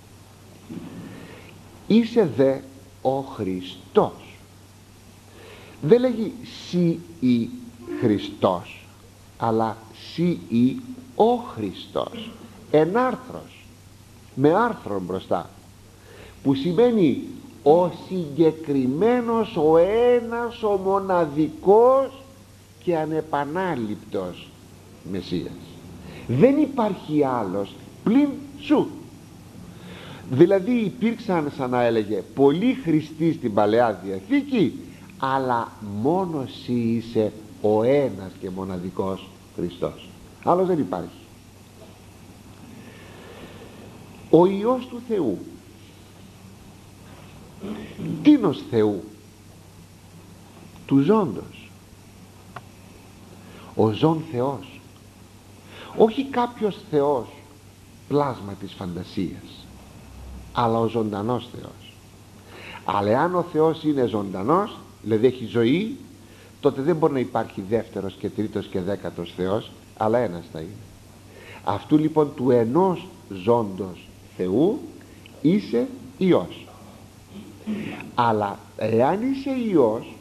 Είσαι δε ο Χριστός. Δεν λέγει «Συ ή Χριστός», αλλά «Συ ή ο Χριστός», ενάρθρος, με άρθρο μπροστά, που σημαίνει ο συγκεκριμένος, ο ένας, ο μοναδικός και ανεπανάληπτος Μεσσίας. Δεν υπάρχει άλλος πλην σου. Δηλαδή υπήρξαν, σαν να έλεγε, πολλοί Χριστοί στην Παλαιά Διαθήκη, αλλά μόνο εσύ είσαι ο ένας και μοναδικός Χριστός. Άλλος δεν υπάρχει. Ο Υιός του Θεού. Τίνος Θεού? Του ζώντος. Ο ζών Θεός, όχι κάποιος Θεός πλάσμα της φαντασίας, αλλά ο ζωντανός Θεός. Αλλά εάν ο Θεός είναι ζωντανός, δηλαδή έχει ζωή, τότε δεν μπορεί να υπάρχει δεύτερος και τρίτος και δέκατος Θεός, αλλά ένας θα είναι. Αυτού λοιπόν του ενός ζώντος Θεού είσαι Υιός. Αλλά εάν είσαι Υιός,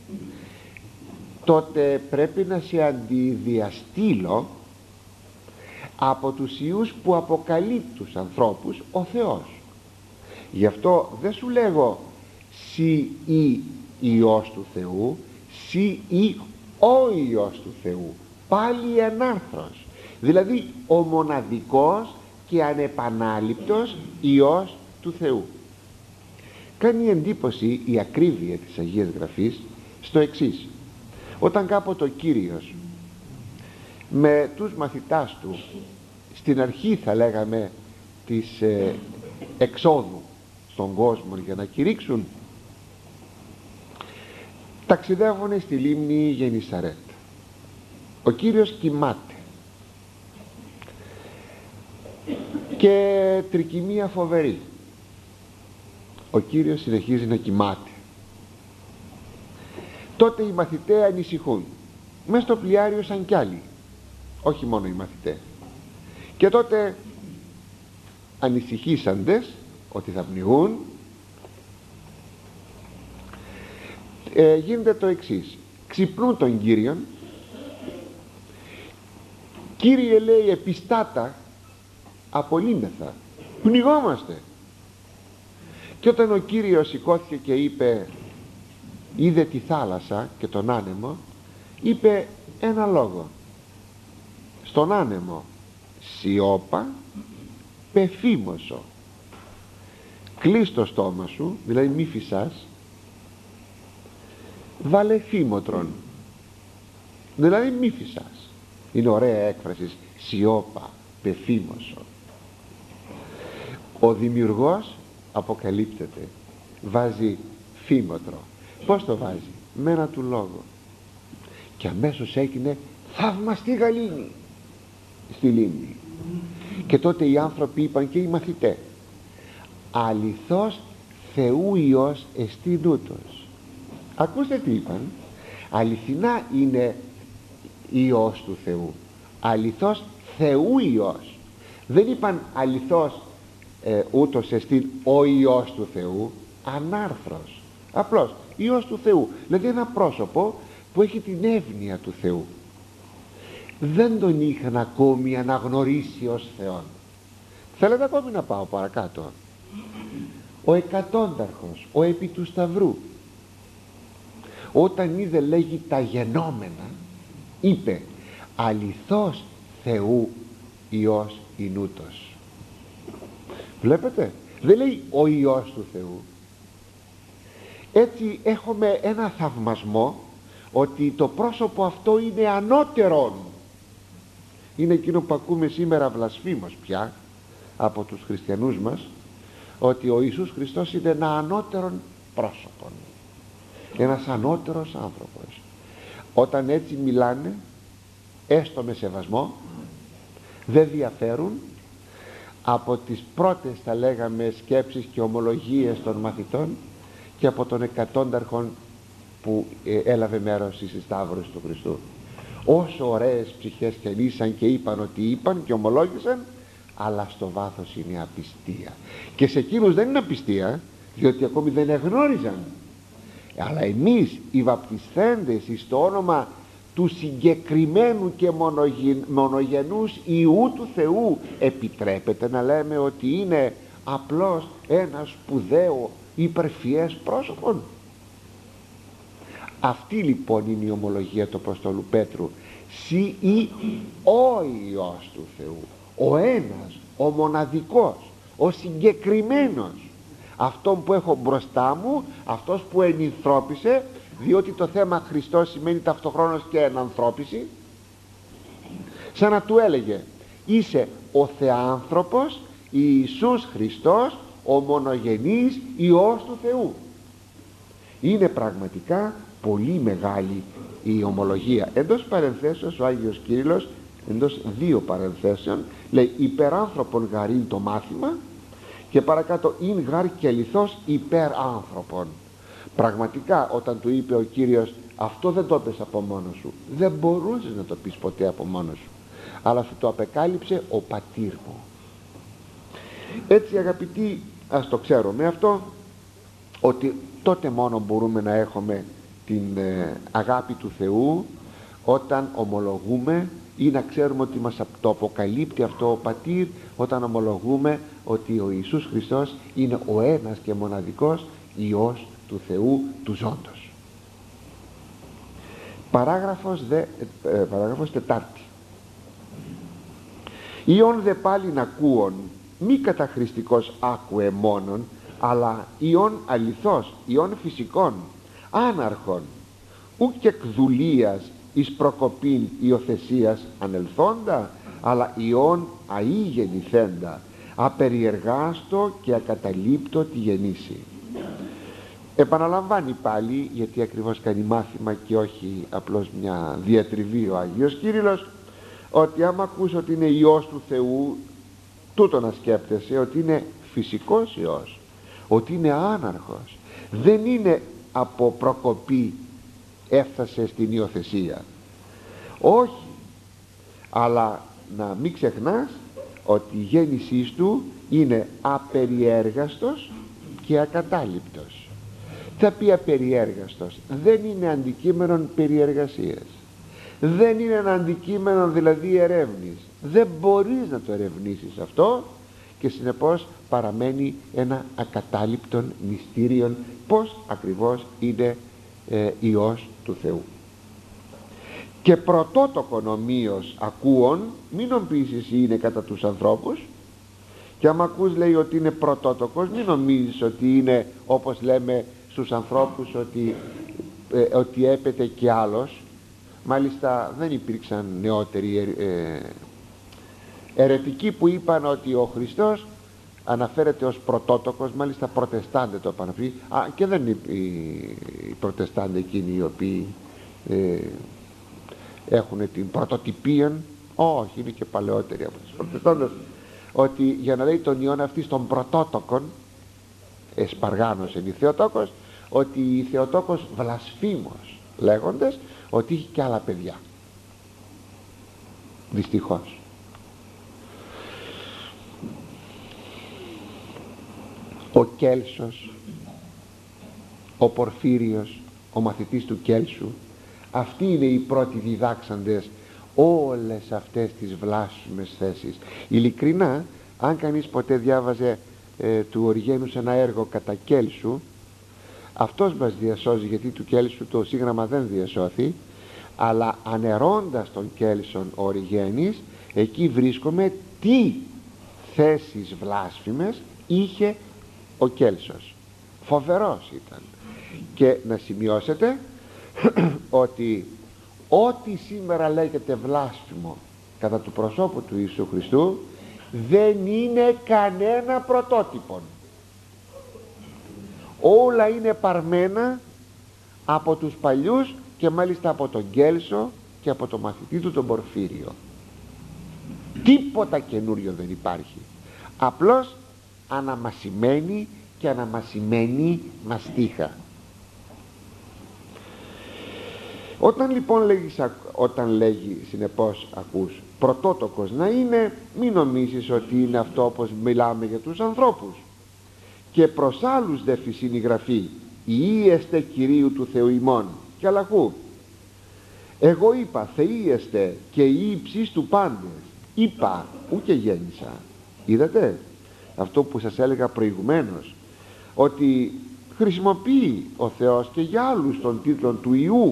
τότε πρέπει να σε αντιδιαστήλω από τους Υιούς που αποκαλεί τους ανθρώπους ο Θεός. Γι' αυτό δεν σου λέγω «Συ ή Υιός του Θεού», «Συ ή ο Υιός του Θεού», πάλι ενάρθρος, δηλαδή ο μοναδικός και ανεπανάληπτος Υιός του Θεού. Κάνει εντύπωση η ακρίβεια της Αγίας Γραφής στο εξής: όταν κάποτε ο Κύριος με τους μαθητάς του στην αρχή, θα λέγαμε, της εξόδου στον κόσμο για να κηρύξουν, ταξιδεύουν στη λίμνη Γενισαρέτ. Ο Κύριος κοιμάται. και τρικυμία φοβερή. Ο Κύριος συνεχίζει να κοιμάται. Τότε οι μαθητές ανησυχούν μες στο πλοιάριο σαν κι άλλοι, όχι μόνο οι μαθητές. Και τότε ανησυχήσαντες ότι θα πνιγούν, γίνεται το εξής: ξυπνούν τον Κύριον. Κύριε, λέει, επιστάτα, απολύμεθα, πνιγόμαστε. Και όταν ο Κύριος σηκώθηκε και είπε, είδε τη θάλασσα και τον άνεμο, είπε ένα λόγο στον άνεμο: σιώπα, πεφήμωσο. Κλείς το στόμα σου, δηλαδή μη φυσάς, βάλε φήμοτρον, δηλαδή μη φυσάς. Είναι ωραία έκφραση, σιώπα, πεφήμωσο. Ο δημιουργός αποκαλύπτεται, βάζει φήμοτρο. Πώς το βάζει? Με ένα του λόγο. Και αμέσως έγινε θαυμαστή γαλήνη στη λίμνη. Και τότε οι άνθρωποι είπαν, και οι μαθητές, αληθώς Θεού Υιός εστί νούτος. Ακούστε τι είπαν: αληθινά είναι Υιός του Θεού, αληθώς Θεού Υιός. Δεν είπαν αληθώς ούτως εστίν ο Υιός του Θεού, ανάρθρος, απλώς Υιός του Θεού, δηλαδή ένα πρόσωπο που έχει την εύνοια του Θεού. Δεν τον είχαν ακόμη αναγνωρίσει ως Θεόν. Θέλετε ακόμη να πάω παρακάτω? Ο εκατόνταρχος, ο επί του Σταυρού, όταν είδε, λέγει, τα γενόμενα, είπε αληθώς Θεού Υιός ηνούτος. Βλέπετε, δεν λέει ο Υιός του Θεού. Έτσι έχουμε ένα θαυμασμό ότι το πρόσωπο αυτό είναι ανώτερον. Είναι εκείνο που ακούμε σήμερα βλασφήμως πια από τους χριστιανούς μας, ότι ο Ιησούς Χριστός είναι ένα ανώτερον πρόσωπο, ένας ανώτερος άνθρωπος. Όταν έτσι μιλάνε, έστω με σεβασμό, δεν διαφέρουν από τις πρώτες, θα λέγαμε, σκέψεις και ομολογίες των μαθητών και από τον εκατόνταρχον που έλαβε μέρος στη Σταύρωση του Χριστού. Όσο ωραίες ψυχές κελίσαν και είπαν ότι είπαν και ομολόγησαν, αλλά στο βάθος είναι απιστία. Και σε εκείνους δεν είναι απιστία, διότι ακόμη δεν εγνώριζαν. Αλλά εμείς οι βαπτισθέντες εις το όνομα του συγκεκριμένου και μονογενούς Υιού του Θεού, επιτρέπεται να λέμε ότι είναι απλώς ένα σπουδαίο υπερφιές πρόσωπον? Αυτή λοιπόν είναι η ομολογία του Αποστόλου Πέτρου: σύ ή ο Υιός του Θεού, ο ένας, ο μοναδικός, ο συγκεκριμένος, αυτόν που έχω μπροστά μου, αυτός που ενυνθρώπισε, διότι το θέμα Χριστός σημαίνει ταυτοχρόνως και ενανθρώπιση, σαν να του έλεγε: είσαι ο Θεάνθρωπος Ιησούς Χριστός, ο μονογενής Υιός του Θεού. Είναι πραγματικά πολύ μεγάλη η ομολογία. Εντός παρενθέσεως ο Άγιος Κύριλλος, εντός δύο παρενθέσεων, λέει υπεράνθρωπον γαρήν το μάθημα, και παρακάτω ειν γάρ και αληθώς υπεράνθρωπον. Πραγματικά όταν του είπε ο Κύριος, αυτό δεν το είπες από μόνος σου, δεν μπορούσες να το πεις ποτέ από μόνος σου, αλλά σου το απεκάλυψε ο πατήρ μου. Έτσι αγαπητοί, ας το ξέρουμε αυτό, ότι τότε μόνο μπορούμε να έχουμε την αγάπη του Θεού, όταν ομολογούμε, ή να ξέρουμε ότι μας το αποκαλύπτει αυτό ο πατήρ, όταν ομολογούμε ότι ο Ιησούς Χριστός είναι ο ένας και μοναδικός Υιός του Θεού του ζώντος. Παράγραφος 4. Ιον δε πάλι να ακούον, μη καταχρηστικός άκουε μόνον, αλλά ιον αληθώς, ιον φυσικών, άναρχον, ουκ εκ δουλείας εις προκοπήν υιοθεσίας ανελθόντα, αλλά ιον αή γεννηθέντα, απεριεργάστο και ακαταλείπτω τη γεννήση. Επαναλαμβάνει πάλι, γιατί ακριβώς κάνει μάθημα και όχι απλώς μια διατριβή ο Άγιος Κύριλλος, ότι άμα ακούς ότι είναι Υιός του Θεού, τούτο να σκέπτεσαι, ότι είναι φυσικός Υιός, ότι είναι άναρχος, δεν είναι από προκοπή έφτασε στην υιοθεσία, όχι, αλλά να μην ξεχνάς ότι η γέννησή του είναι απεριέργαστος και ακατάληπτος. Θα πει απεριέργαστος, δεν είναι αντικείμενο περιεργασίας, δεν είναι ένα αντικείμενο δηλαδή ερεύνης, δεν μπορείς να το ερευνήσεις αυτό, και συνεπώς παραμένει ένα ακατάληπτον μυστήριον πως ακριβώς είναι Υιός του Θεού. Και πρωτότοκον ομοίως ακούων, μην νομίζεις είναι κατά τους ανθρώπους, και άμα ακούς λέει ότι είναι πρωτότοκος, μην νομίζεις ότι είναι όπως λέμε στους ανθρώπους ότι έπεται κι άλλος. Μάλιστα δεν υπήρξαν νεότεροι αιρετικοί που είπαν ότι ο Χριστός αναφέρεται ως πρωτότοκος, μάλιστα προτεστάντε το είπαν αυτοί, και δεν είναι οι προτεστάντε εκείνοι οι οποίοι έχουν την πρωτοτυπία, όχι, είναι και παλαιότεροι από τους προτεστάντες, ότι για να λέει τον Υιόν αυτή των πρωτότοκων εσπαργάνωσεν η Θεοτόκος, ότι η Θεοτόκος βλασφήμος, λέγοντες ότι είχε και άλλα παιδιά, δυστυχώς. Ο Κέλσος, ο Πορφύριος, ο μαθητής του Κέλσου, αυτοί είναι οι πρώτοι διδάξαντες όλες αυτές τις βλάσφημες θέσεις. Ειλικρινά, αν κανείς ποτέ διάβαζε του Οριγένους ένα έργο κατά Κέλσου, αυτός μας διασώζει, γιατί του Κέλσου το σύγγραμμα δεν διασώθη, αλλά ανερώντας τον Κέλσον ο Οριγένης, εκεί βρίσκουμε τι θέσεις βλάσφημες είχε ο Κέλσος. Φοβερός ήταν. Και να σημειώσετε ότι ό,τι σήμερα λέγεται βλάσφημο κατά του προσώπου του Ιησού Χριστού δεν είναι κανένα πρωτότυπο. Όλα είναι παρμένα από τους παλιούς, και μάλιστα από τον Κέλσο και από τον μαθητή του τον Πορφύριο. Τίποτα καινούριο δεν υπάρχει, απλώς αναμασιμένη και αναμασιμένη μαστίχα. Όταν λοιπόν λέγει συνεπώς ακούς πρωτότοκος να είναι, μην νομίζεις ότι είναι αυτό όπως μιλάμε για τους ανθρώπους. Και προς άλλους δε φυσήν η γραφή, «Ιεστε Κυρίου του Θεού ημών», και αλλαχού, «Εγώ είπα θείεστε και οι ύψεις του πάντες, είπα ούτε γέννησα». Είδατε αυτό που σας έλεγα προηγουμένως, ότι χρησιμοποιεί ο Θεός και για άλλους των τίτλων του Ιού,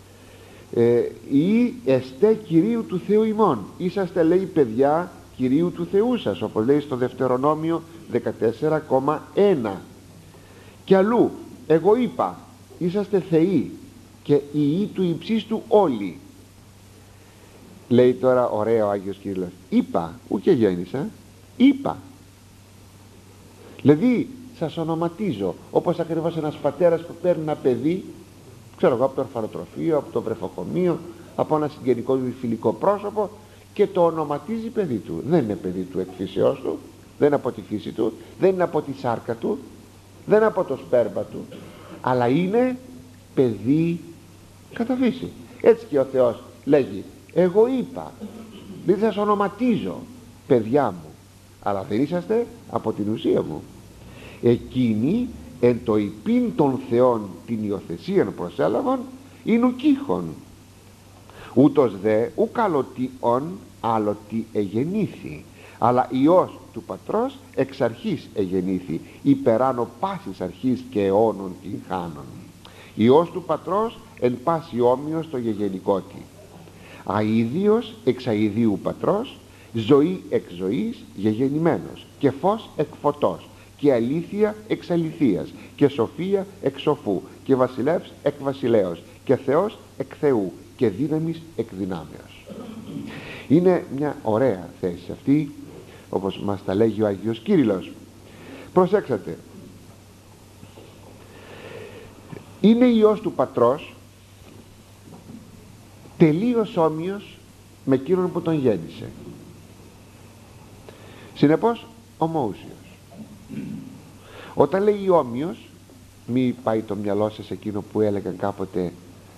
«Ή εστέ Κυρίου του Θεού ημών», είσαστε λέει παιδιά Κυρίου του Θεού σας, όπως λέει στο Δευτερονόμιο 14,1. Και αλλού, «Εγώ είπα είσαστε θεοί και οι ιοί του υψίστου όλοι». Λέει τώρα ωραίο ο Άγιος Κύριλλος, είπα, ούτε γέννησα, είπα. Δηλαδή σας ονοματίζω, όπως ακριβώς ένας πατέρας που παίρνει ένα παιδί, ξέρω εγώ, από το ορφανοτροφείο, από το βρεφοκομείο, από ένα συγγενικό του φιλικό πρόσωπο, και το ονοματίζει παιδί του. Δεν είναι παιδί του εκ φύσεώς του, δεν είναι από τη φύση του, δεν είναι από τη σάρκα του, δεν είναι από το σπέρμα του, αλλά είναι παιδί κατά φύση. Έτσι και ο Θεός λέγει, «Εγώ είπα, δεν σας ονοματίζω παιδιά μου, αλλά δεν είσαστε από την ουσία μου». Εκείνοι εν το υπήν των Θεών την υιοθεσίαν προσέλαβαν ειν ουκήχον, ούτως δε ουκ άλλοτι άλλοτι εγεννήθη, αλλά Υιός του Πατρός εξ αρχής εγεννήθη, υπεράνω πάσης αρχής και αιώνων την χάνων. Υιός του Πατρός εν πάση όμοιος το γεγενικότη, αίδιος εξ αηδίου Πατρός, ζωή εξ ζωής γεγεννημένος, και φως εκ φωτός, και αλήθεια εξ αληθείας, και σοφία εξ σοφού, και βασιλεύς εκ βασιλέως, και Θεός εκ Θεού, και δύναμης εκ δυνάμεως. Είναι μια ωραία θέση αυτή, όπως μας τα λέγει ο Άγιος Κύριλλος. Προσέξατε, είναι Υιός του Πατρός, τελείως όμοιος με εκείνον που τον γέννησε. Συνεπώς ομοούσιος. Όταν λέει όμοιος, μη πάει το μυαλό σας εκείνο που έλεγαν κάποτε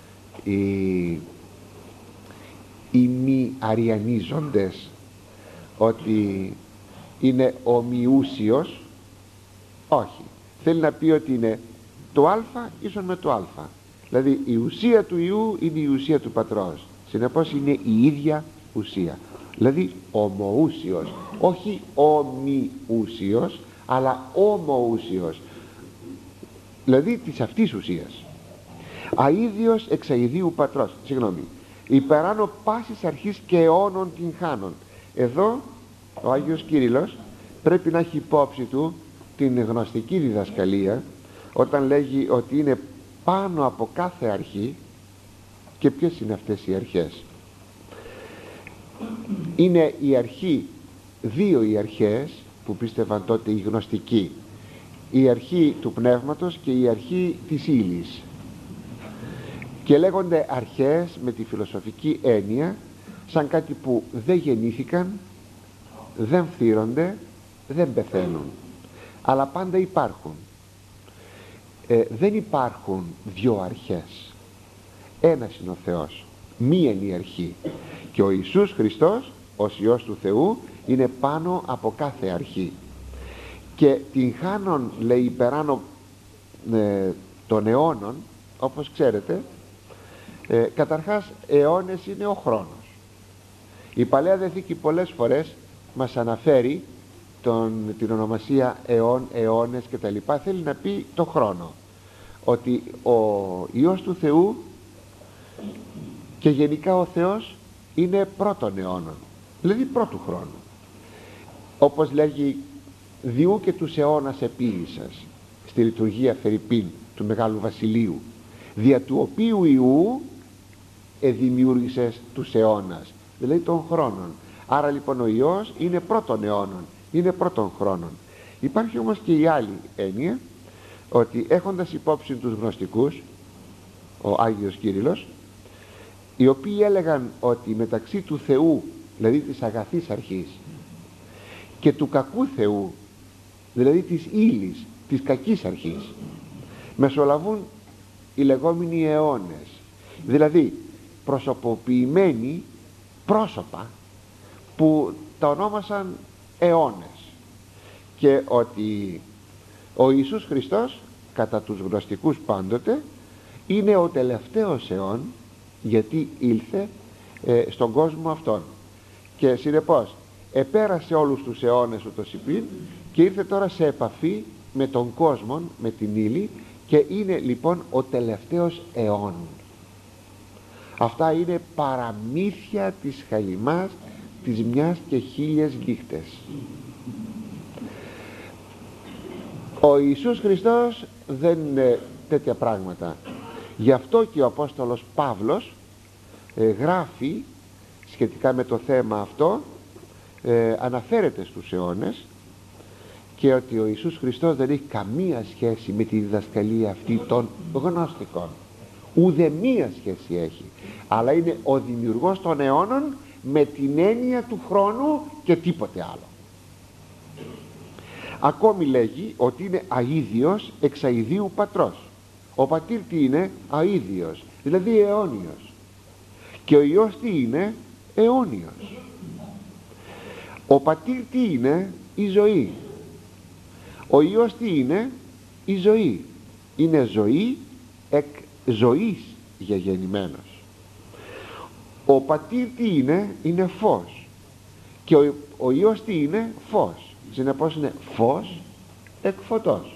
οι μη αριανίζοντες, ότι είναι ομοιούσιος. Όχι, θέλει να πει ότι είναι το α ίσον με το α, δηλαδή η ουσία του Υιού είναι η ουσία του Πατρός, συνεπώς είναι η ίδια ουσία, δηλαδή ομοούσιος, όχι ομοιούσιος αλλά ομοούσιος, δηλαδή της αυτής ουσίας. Αίδιος εξ αηδίου Πατρός, συγγνώμη, υπεράνω πάσης αρχής και αιώνων την χάνων. Εδώ ο Άγιος Κύριλλος πρέπει να έχει υπόψη του την γνωστική διδασκαλία, όταν λέγει ότι είναι πάνω από κάθε αρχή. Και ποιες είναι αυτές οι αρχές? Είναι η αρχή, δύο οι αρχές που πίστευαν τότε οι γνωστικοί, η αρχή του πνεύματος και η αρχή της ύλης, και λέγονται αρχές με τη φιλοσοφική έννοια σαν κάτι που δεν γεννήθηκαν, δεν φθύρονται, δεν πεθαίνουν, αλλά πάντα υπάρχουν. Δεν υπάρχουν δυο αρχές, ένας είναι ο Θεός, μία είναι η αρχή, και ο Ιησούς Χριστός ως Υιός του Θεού είναι πάνω από κάθε αρχή, και την χάνον, λέει, υπεράνω των αιώνων. Όπως ξέρετε, καταρχάς αιώνες είναι ο χρόνος. Η Παλαιά Διαθήκη πολλές φορές μας αναφέρει την ονομασία αιών, αιώνες και τα λοιπά. Θέλει να πει το χρόνο, ότι ο Υιός του Θεού και γενικά ο Θεός είναι πρώτων αιώνων, δηλαδή πρώτου χρόνου. Όπως λέγει, διού και τους αιώνας επίησας, στη λειτουργία Φερρυπίν του Μεγάλου Βασιλείου, δια του οποίου Υιού εδημιούργησες τους αιώνας, δηλαδή των χρόνων. Άρα λοιπόν ο Υιός είναι πρώτων αιώνων, είναι πρώτων χρόνων. Υπάρχει όμως και η άλλη έννοια, ότι έχοντας υπόψη τους γνωστικούς, ο Άγιος Κύριλλος, οι οποίοι έλεγαν ότι μεταξύ του Θεού, δηλαδή της αγαθής αρχής, και του κακού Θεού, δηλαδή της ύλης, της κακής αρχής, μεσολαβούν οι λεγόμενοι αιώνες, δηλαδή προσωποποιημένοι πρόσωπα που τα ονόμασαν αιώνες, και ότι ο Ιησούς Χριστός κατά τους γνωστικούς πάντοτε είναι ο τελευταίος αιών, γιατί ήλθε στον κόσμο αυτόν, και συνεπώς επέρασε όλους τους αιώνες ούτως υπήν και ήρθε τώρα σε επαφή με τον κόσμο, με την ύλη, και είναι λοιπόν ο τελευταίος αιών. Αυτά είναι παραμύθια της χαλιμάς της μιας και χίλιες νύχτες. Ο Ιησούς Χριστός δεν είναι τέτοια πράγματα. Γι' αυτό και ο Απόστολος Παύλος γράφει σχετικά με το θέμα αυτό, αναφέρεται στους αιώνες, και ότι ο Ιησούς Χριστός δεν έχει καμία σχέση με τη διδασκαλία αυτή των γνωστικών, ούτε μία σχέση έχει, αλλά είναι ο δημιουργός των αιώνων με την έννοια του χρόνου και τίποτε άλλο. Ακόμη λέγει ότι είναι αίδιος εξ αηδίου Πατρός. Ο πατήρ τι είναι? Αίδιος, δηλαδή αιώνιος, και ο Υιός τι είναι? Αιώνιος. Ο πατήρ τι είναι? Η ζωή. Ο Υιός τι είναι? Η ζωή. Είναι ζωή εκ ζωής γεννημένος. Ο πατήρ τι είναι? Είναι φως, και ο Υιός τι είναι? Φως. Συνεπώς είναι φως εκ φωτός.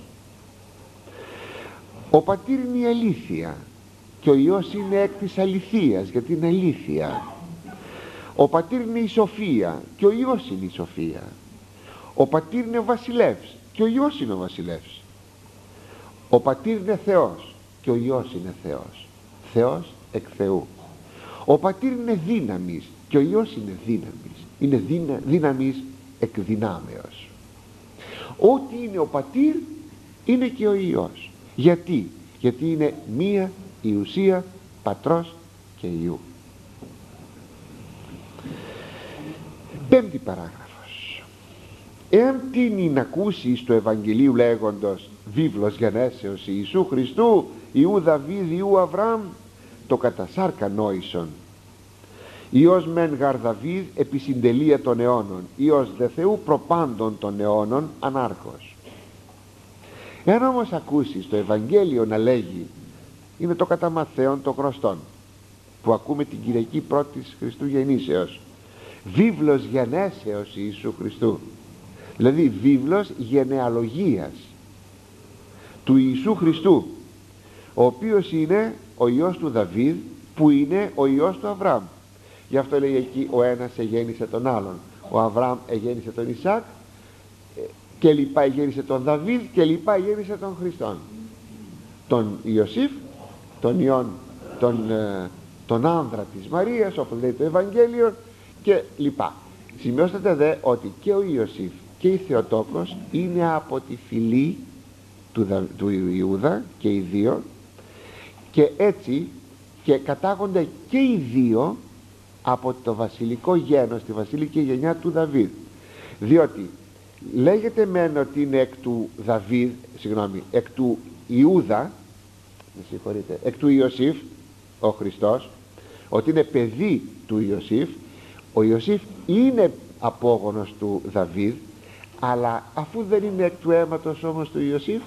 Ο πατήρ είναι η αλήθεια, και ο Υιός είναι εκ της αληθείας, γιατί είναι αλήθεια. Ο πατήρ είναι η σοφία, και ο Υιός είναι η σοφία. Ο πατήρ είναι βασιλεύς, και ο Υιός είναι ο βασιλεύς. Ο πατήρ είναι Θεός, και ο Υιός είναι Θεός, Θεός εκ Θεού. Ο πατήρ είναι δύναμης, και ο Υιός είναι δύναμης, είναι δύναμης εκ δυνάμεως. Ό,τι είναι ο πατήρ είναι και ο Υιός. Γιατί? Γιατί είναι μία η ουσία Πατρός και Υιού. Πέμπτη παράγραφος. εάν τίνει να ακούσει στο Ευαγγελίου λέγοντος βίβλος γενέσεως Ιησού Χριστού, Ιού Δαβίδ, Ιού Αβραάμ, το κατασάρκα νόησον. Υιός μεν γαρ Δαβίδ επί συντελεία των αιώνων, Υιός δε Θεού προπάντων των αιώνων ανάρχος. Εάν όμως ακούσει το Ευαγγέλιο να λέγει, είναι το κατά Ματθαίον το γνωστόν που ακούμε την Κυριακή πρώτης Χριστού γεννήσεως, βίβλος γενέσεως Ιησού Χριστού, δηλαδή βίβλος γενεαλογίας του Ιησού Χριστού, ο οποίος είναι ο Υιός του Δαβίδ, που είναι ο Υιός του Αβραάμ. Γι' αυτό λέει εκεί ο ένας εγέννησε τον άλλον, ο Αβραάμ εγέννησε τον Ισάκ και λοιπά εγέννησε τον Δαβίδ και λοιπά εγέννησε τον Χριστόν, τον Ιωσήφ, τον Υιόν, τον άνδρα της Μαρίας, όπως λέει το Ευαγγέλιο, και λοιπά. Σημειώστε δε ότι και ο Ιωσήφ και η Θεοτόκος είναι από τη φυλή του Ιούδα και οι δύο, και έτσι και κατάγονται και οι δύο από το βασιλικό γένος, τη βασιλική γενιά του Δαβίδ, διότι λέγεται μεν ότι είναι εκ του Ιούδα, εκ του Ιωσήφ ο Χριστός, ότι είναι παιδί του Ιωσήφ. Ο Ιωσήφ είναι απόγονος του Δαβίδ, αλλά αφού δεν είναι εκ του αίματος όμως του Ιωσήφ,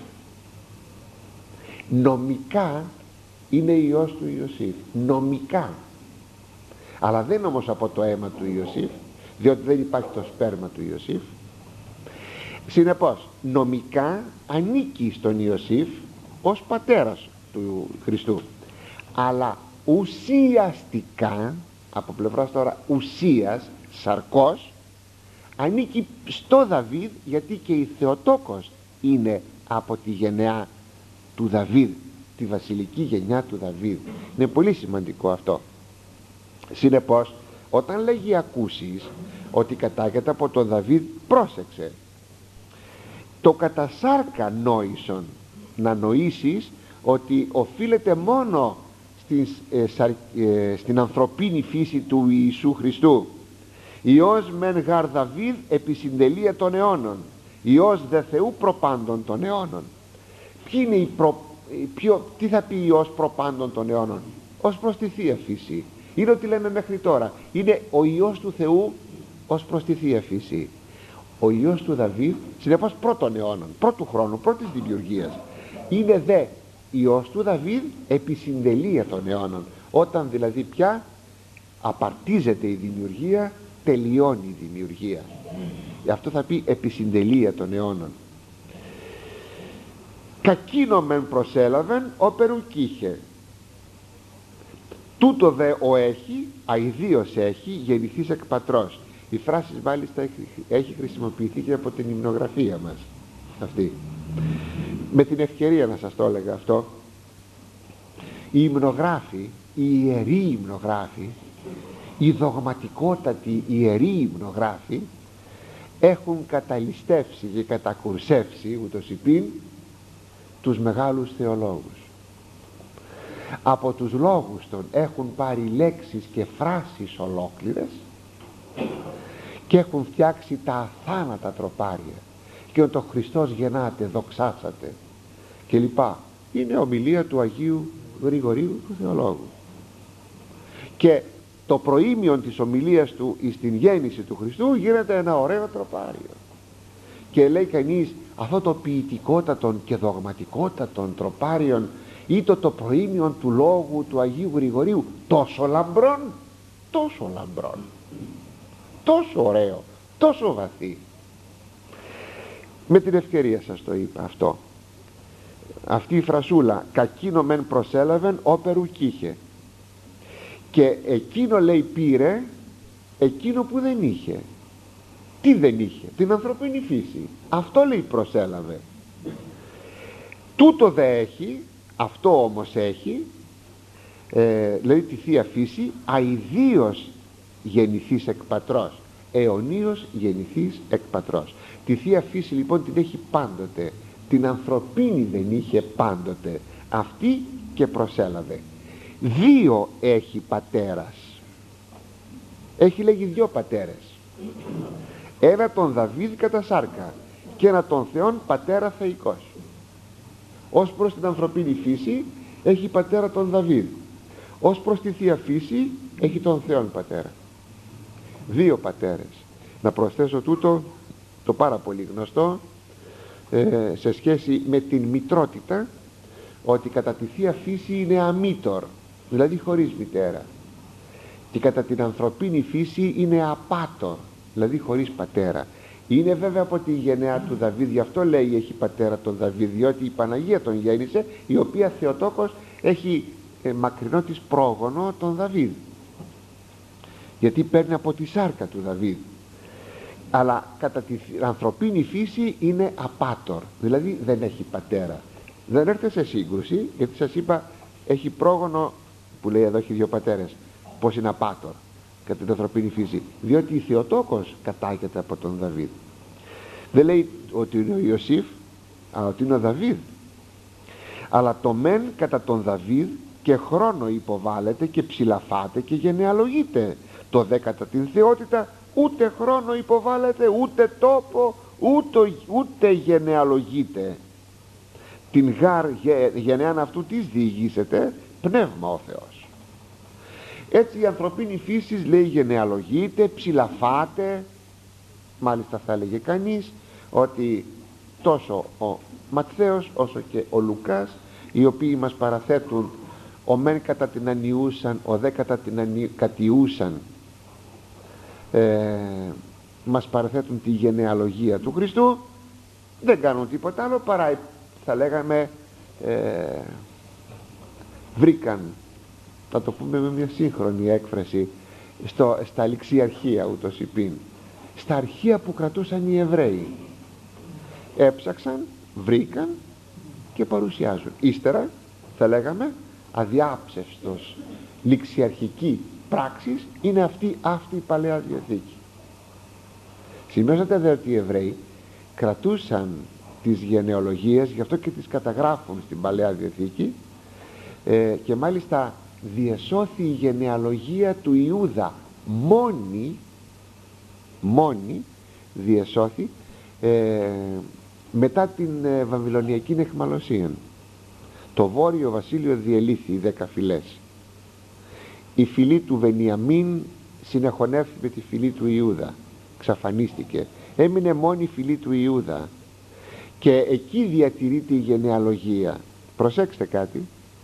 νομικά είναι Υιός του Ιωσήφ, νομικά, αλλά δεν όμως από το αίμα του Ιωσήφ, διότι δεν υπάρχει το σπέρμα του Ιωσήφ. Συνεπώς νομικά ανήκει στον Ιωσήφ ως πατέρας του Χριστού, αλλά ουσιαστικά, από πλευράς τώρα ουσίας, σαρκός, ανήκει στο Δαβίδ, γιατί και η Θεοτόκος είναι από τη γενεά του Δαβίδ, τη βασιλική γενιά του Δαβίδ. Είναι πολύ σημαντικό αυτό. Συνεπώς όταν λέγει ακούσεις ότι κατάγεται από τον Δαβίδ, πρόσεξε, το κατασάρκα νόησον, να νοήσεις ότι οφείλεται μόνο στην ανθρωπίνη φύση του Ιησού Χριστού. Υιός μεν γαρ Δαβίδ επί συντελεία των αιώνων, Υιός δε Θεού προπάντων των αιώνων. Τι θα πει Υιός προπάντων των αιώνων? Ως προς τη Θεία Φύση. Είναι ό,τι λέμε μέχρι τώρα. Είναι ο Υιός του Θεού ως προς τη Θεία Φύση. Ο Υιός του Δαβίδ, συνεπώς πρώτων αιώνων, πρώτου χρόνου, πρώτης δημιουργίας. Είναι δε Υιός του Δαβίδ επί συντελεία των αιώνων. Όταν δηλαδή πια απαρτίζεται η δημιουργία, τελειώνει η δημιουργία. Αυτό θα πει επί συντελεία των αιώνων. Κακίνο μεν προσέλαβεν όπερουκήχε, τούτο δε ο έχει, αηδίως έχει, γεννηθείς εκ πατρός. Η φράση μάλιστα έχει χρησιμοποιηθεί και από την υμνογραφία μας αυτή. Με την ευκαιρία να σας το έλεγα αυτό, οι υμνογράφοι, οι ιεροί υμνογράφοι, οι δογματικότατοι ιεροί υμνογράφοι έχουν καταλυστεύσει και κατακουρσεύσει ούτως υπήν τους μεγάλους θεολόγους. Από τους λόγους των έχουν πάρει λέξεις και φράσεις ολόκληρες και έχουν φτιάξει τα αθάνατα τροπάρια, και ότι ο Χριστός γεννάται, δοξάσατε και λοιπά. Είναι ομιλία του Αγίου Γρηγορίου του Θεολόγου, και το προήμιον της ομιλίας του στην γέννηση του Χριστού γίνεται ένα ωραίο τροπάριο, και λέει κανείς αυτό το ποιητικότατον και δογματικότατον τροπάριον ή το προήμιον του λόγου του Αγίου Γρηγορίου, τόσο λαμπρόν, τόσο ωραίο, τόσο βαθύ. Με την ευκαιρία σας το είπα αυτό. Αυτή η φρασούλα, κακίνο μεν προσέλαβεν όπερου κήχε, και εκείνο λέει πήρε εκείνο που δεν είχε. Τι δεν είχε? Την ανθρωπίνη φύση. Αυτό λέει προσέλαβε. Τούτο δε έχει, αυτό όμως έχει, δηλαδή τη Θεία Φύση, αηδίως γεννηθείς εκ πατρός, αιωνίως γεννηθείς εκ πατρός. Τη Θεία Φύση λοιπόν την έχει πάντοτε, την ανθρωπίνη δεν είχε πάντοτε, αυτή και προσέλαβε. Δύο έχει πατέρας, έχει λέγει δυο πατέρες. ένα τον Δαβίδ κατά σάρκα και ένα τον Θεόν πατέρα θεϊκός. Ως προς την ανθρωπίνη φύση έχει πατέρα τον Δαβίδ, ως προς τη Θεία Φύση έχει τον Θεόν πατέρα. Δύο πατέρες. Να προσθέσω τούτο το πάρα πολύ γνωστό σε σχέση με την μητρότητα, ότι κατά τη Θεία Φύση είναι αμήτωρ, δηλαδή χωρίς μητέρα, και κατά την ανθρωπίνη φύση είναι απάτωρ, δηλαδή χωρίς πατέρα. Είναι βέβαια από τη γενεά του Δαβίδ, γι' αυτό λέει έχει πατέρα τον Δαβίδ, διότι η Παναγία τον γέννησε, η οποία Θεοτόκος έχει μακρινό της πρόγονο τον Δαβίδ, γιατί παίρνει από τη σάρκα του Δαβίδ. Αλλά κατά την ανθρωπίνη φύση είναι απάτωρ, δηλαδή δεν έχει πατέρα. Δεν έρχεται σε σύγκρουση, γιατί σας είπα έχει πρόγονο, που λέει εδώ έχει δύο πατέρες, πως είναι απάτωρ κατά την ανθρωπίνη φύση, διότι η Θεοτόκος κατάγεται από τον Δαβίδ. Δεν λέει ότι είναι ο Ιωσήφ, αλλά ότι είναι ο Δαβίδ. Αλλά το μεν κατά τον Δαβίδ και χρόνο υποβάλλεται και ψηλαφάται και γενεαλογείται. Το δε κατά την θεότητα ούτε χρόνο υποβάλλεται, ούτε τόπο, ούτε γενεαλογείται. Την γάρ γενεάν αυτού της διηγήσεται πνεύμα ο Θεός. Έτσι η ανθρωπίνη φύση, λέει, γενεαλογείται, ψηλαφάται. Μάλιστα θα έλεγε κανείς ότι τόσο ο Ματθαίος όσο και ο Λουκάς, οι οποίοι μας παραθέτουν ο μεν κατά την ανιούσαν, ο δε κατά την κατιούσαν, μας παραθέτουν τη γενεαλογία του Χριστού, δεν κάνουν τίποτα άλλο παρά, θα λέγαμε, βρήκαν, θα το πούμε με μια σύγχρονη έκφραση, στα ληξιαρχεία ούτως υπήν, στα αρχεία που κρατούσαν οι Εβραίοι. Έψαξαν, βρήκαν και παρουσιάζουν. Ύστερα θα λέγαμε αδιάψευστος ληξιαρχική πράξης είναι αυτή η Παλαιά Διαθήκη. Σημειώσατε δε ότι οι Εβραίοι κρατούσαν τις γενεολογίες, γι' αυτό και τις καταγράφουν στην Παλαιά Διαθήκη, και μάλιστα διεσώθη η γενεαλογία του Ιούδα μόνη διεσώθη μετά την Βαβυλωνιακή εχμαλωσία. Το βόρειο βασίλειο διελήθη 10 φυλές. Η φυλή του Βενιαμίν συνεχωνεύθη με τη φυλή του Ιούδα, ξαφανίστηκε, έμεινε μόνη η φυλή του Ιούδα και εκεί διατηρείται η γενεαλογία. Προσέξτε κάτι,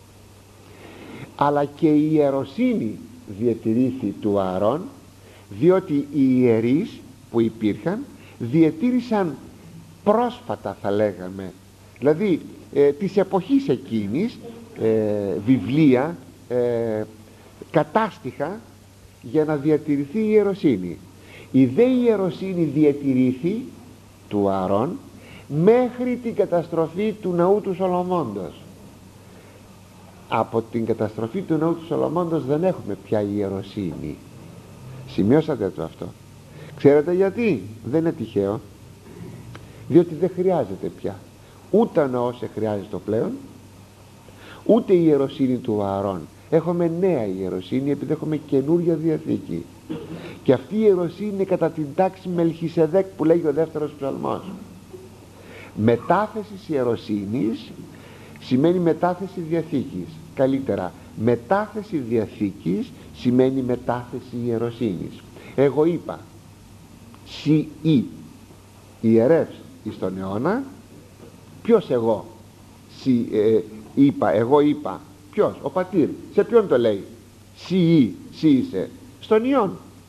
αλλά και η ιεροσύνη διατηρήθη του Ααρών, διότι οι ιερείς που υπήρχαν διατήρησαν πρόσφατα, θα λέγαμε, δηλαδή της εποχής εκείνης, βιβλία, κατάστοιχα, για να διατηρηθεί η ιεροσύνη. Η δε ιεροσύνη διατηρήθη του Ααρών μέχρι την καταστροφή του ναού του Σολομώντος. Από την καταστροφή του ναού του Σολομώντος δεν έχουμε πια ιεροσύνη. Σημειώσατε το αυτό. Ξέρετε γιατί? Δεν είναι τυχαίο, διότι δεν χρειάζεται πια. Ούτε ο ναός χρειάζεται πλέον, ούτε η ιεροσύνη του Ααρών. Έχουμε νέα ιεροσύνη, επειδή έχουμε καινούρια Διαθήκη, και αυτή η ιεροσύνη είναι κατά την τάξη Μελχισεδέκ που λέγει ο δεύτερος ψαλμός. Μετάθεση ιεροσύνης σημαίνει μετάθεση Διαθήκης. Καλύτερα, μετάθεση Διαθήκης σημαίνει μετάθεση ιεροσύνης. Εγώ είπα σι ή ιερεύς εις τον αιώνα. Ποιος εγώ? Εγώ είπα. Ποιος? Ο πατήρ. Σε ποιον το λέει? Σι ή, σι είσαι. Στον Υιόν.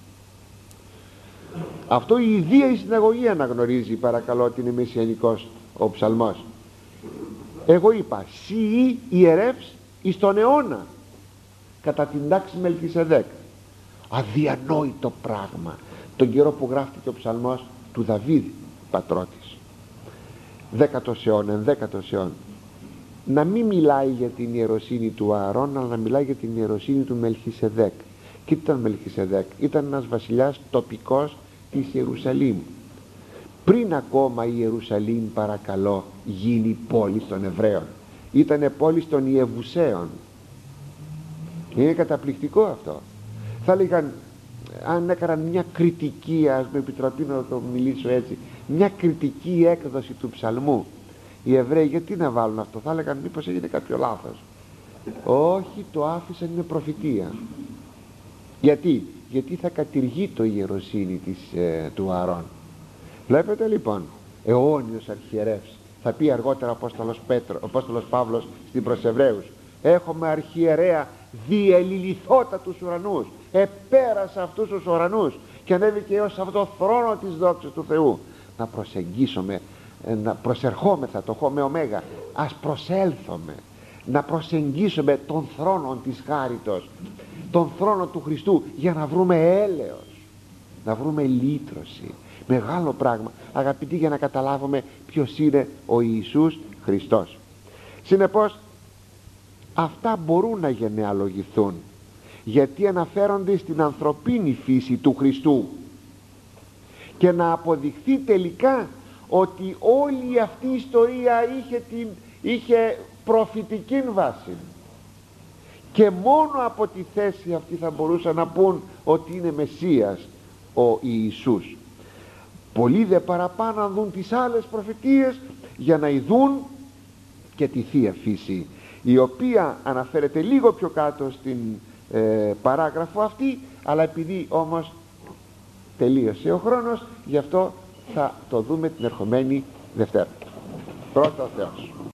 Αυτό η Ιδία η συναγωγή αναγνωρίζει, παρακαλώ, ότι είναι μεσιανικός ο ψαλμός. Εγώ είπα σι ή ιερεύς εις τον αιώνα κατά την τάξη Μελχισεδέκ. Αδιανόητο πράγμα τον καιρό που γράφτηκε ο ψαλμός του Δαβίδ πατρότης, 10ο αιώνα, 11ο αιώνα, να μην μιλάει για την ιεροσύνη του Ααρών, αλλά να μιλάει για την ιεροσύνη του Μελχισεδέκ. Και τι ήταν Μελχισεδέκ? Ήταν ένας βασιλιάς τοπικός της Ιερουσαλήμ, πριν ακόμα η Ιερουσαλήμ, παρακαλώ, γίνει πόλη των Εβραίων. Ήτανε πόλη των Ιεβουσαίων. Είναι καταπληκτικό αυτό. Θα έλεγαν αν έκαναν μια κριτική, ας με επιτραπεί να το μιλήσω έτσι, μια κριτική έκδοση του ψαλμού, οι Εβραίοι γιατί να βάλουν αυτό? Θα έλεγαν μήπως έγινε κάποιο λάθος. Όχι, το άφησαν, είναι προφητεία. Γιατί θα κατηργεί το ιεροσύνη του Ααρών. Βλέπετε λοιπόν, αιώνιος αρχιερεύς. Θα πει αργότερα ο Απόστολος Παύλος στην προς Εβραίους, έχουμε αρχιερέα διελιληθώτα τους ουρανούς, επέρασε αυτούς τους ουρανούς και ανέβηκε έως αυτό το θρόνο της δόξης του Θεού. Να προσεγγίσουμε, να προσερχόμεθα, το χω με ωμέγα, ας προσέλθουμε, να προσεγγίσουμε τον θρόνο της χάριτος, τον θρόνο του Χριστού, για να βρούμε έλεος, να βρούμε λύτρωση. Μεγάλο πράγμα, αγαπητοί, για να καταλάβουμε ποιος είναι ο Ιησούς Χριστός. Συνεπώς αυτά μπορούν να γενεαλογηθούν, γιατί αναφέρονται στην ανθρωπίνη φύση του Χριστού, και να αποδειχθεί τελικά ότι όλη αυτή η ιστορία είχε προφητική βάση, και μόνο από τη θέση αυτή θα μπορούσαν να πούν ότι είναι Μεσσίας ο Ιησούς. Πολλοί δε παραπάνω να δουν τις άλλες προφητείες για να ειδούν και τη Θεία Φύση, η οποία αναφέρεται λίγο πιο κάτω στην παράγραφο αυτή, αλλά επειδή όμως τελείωσε ο χρόνος, γι' αυτό θα το δούμε την ερχομένη Δευτέρα. Πρώτα ο Θεός.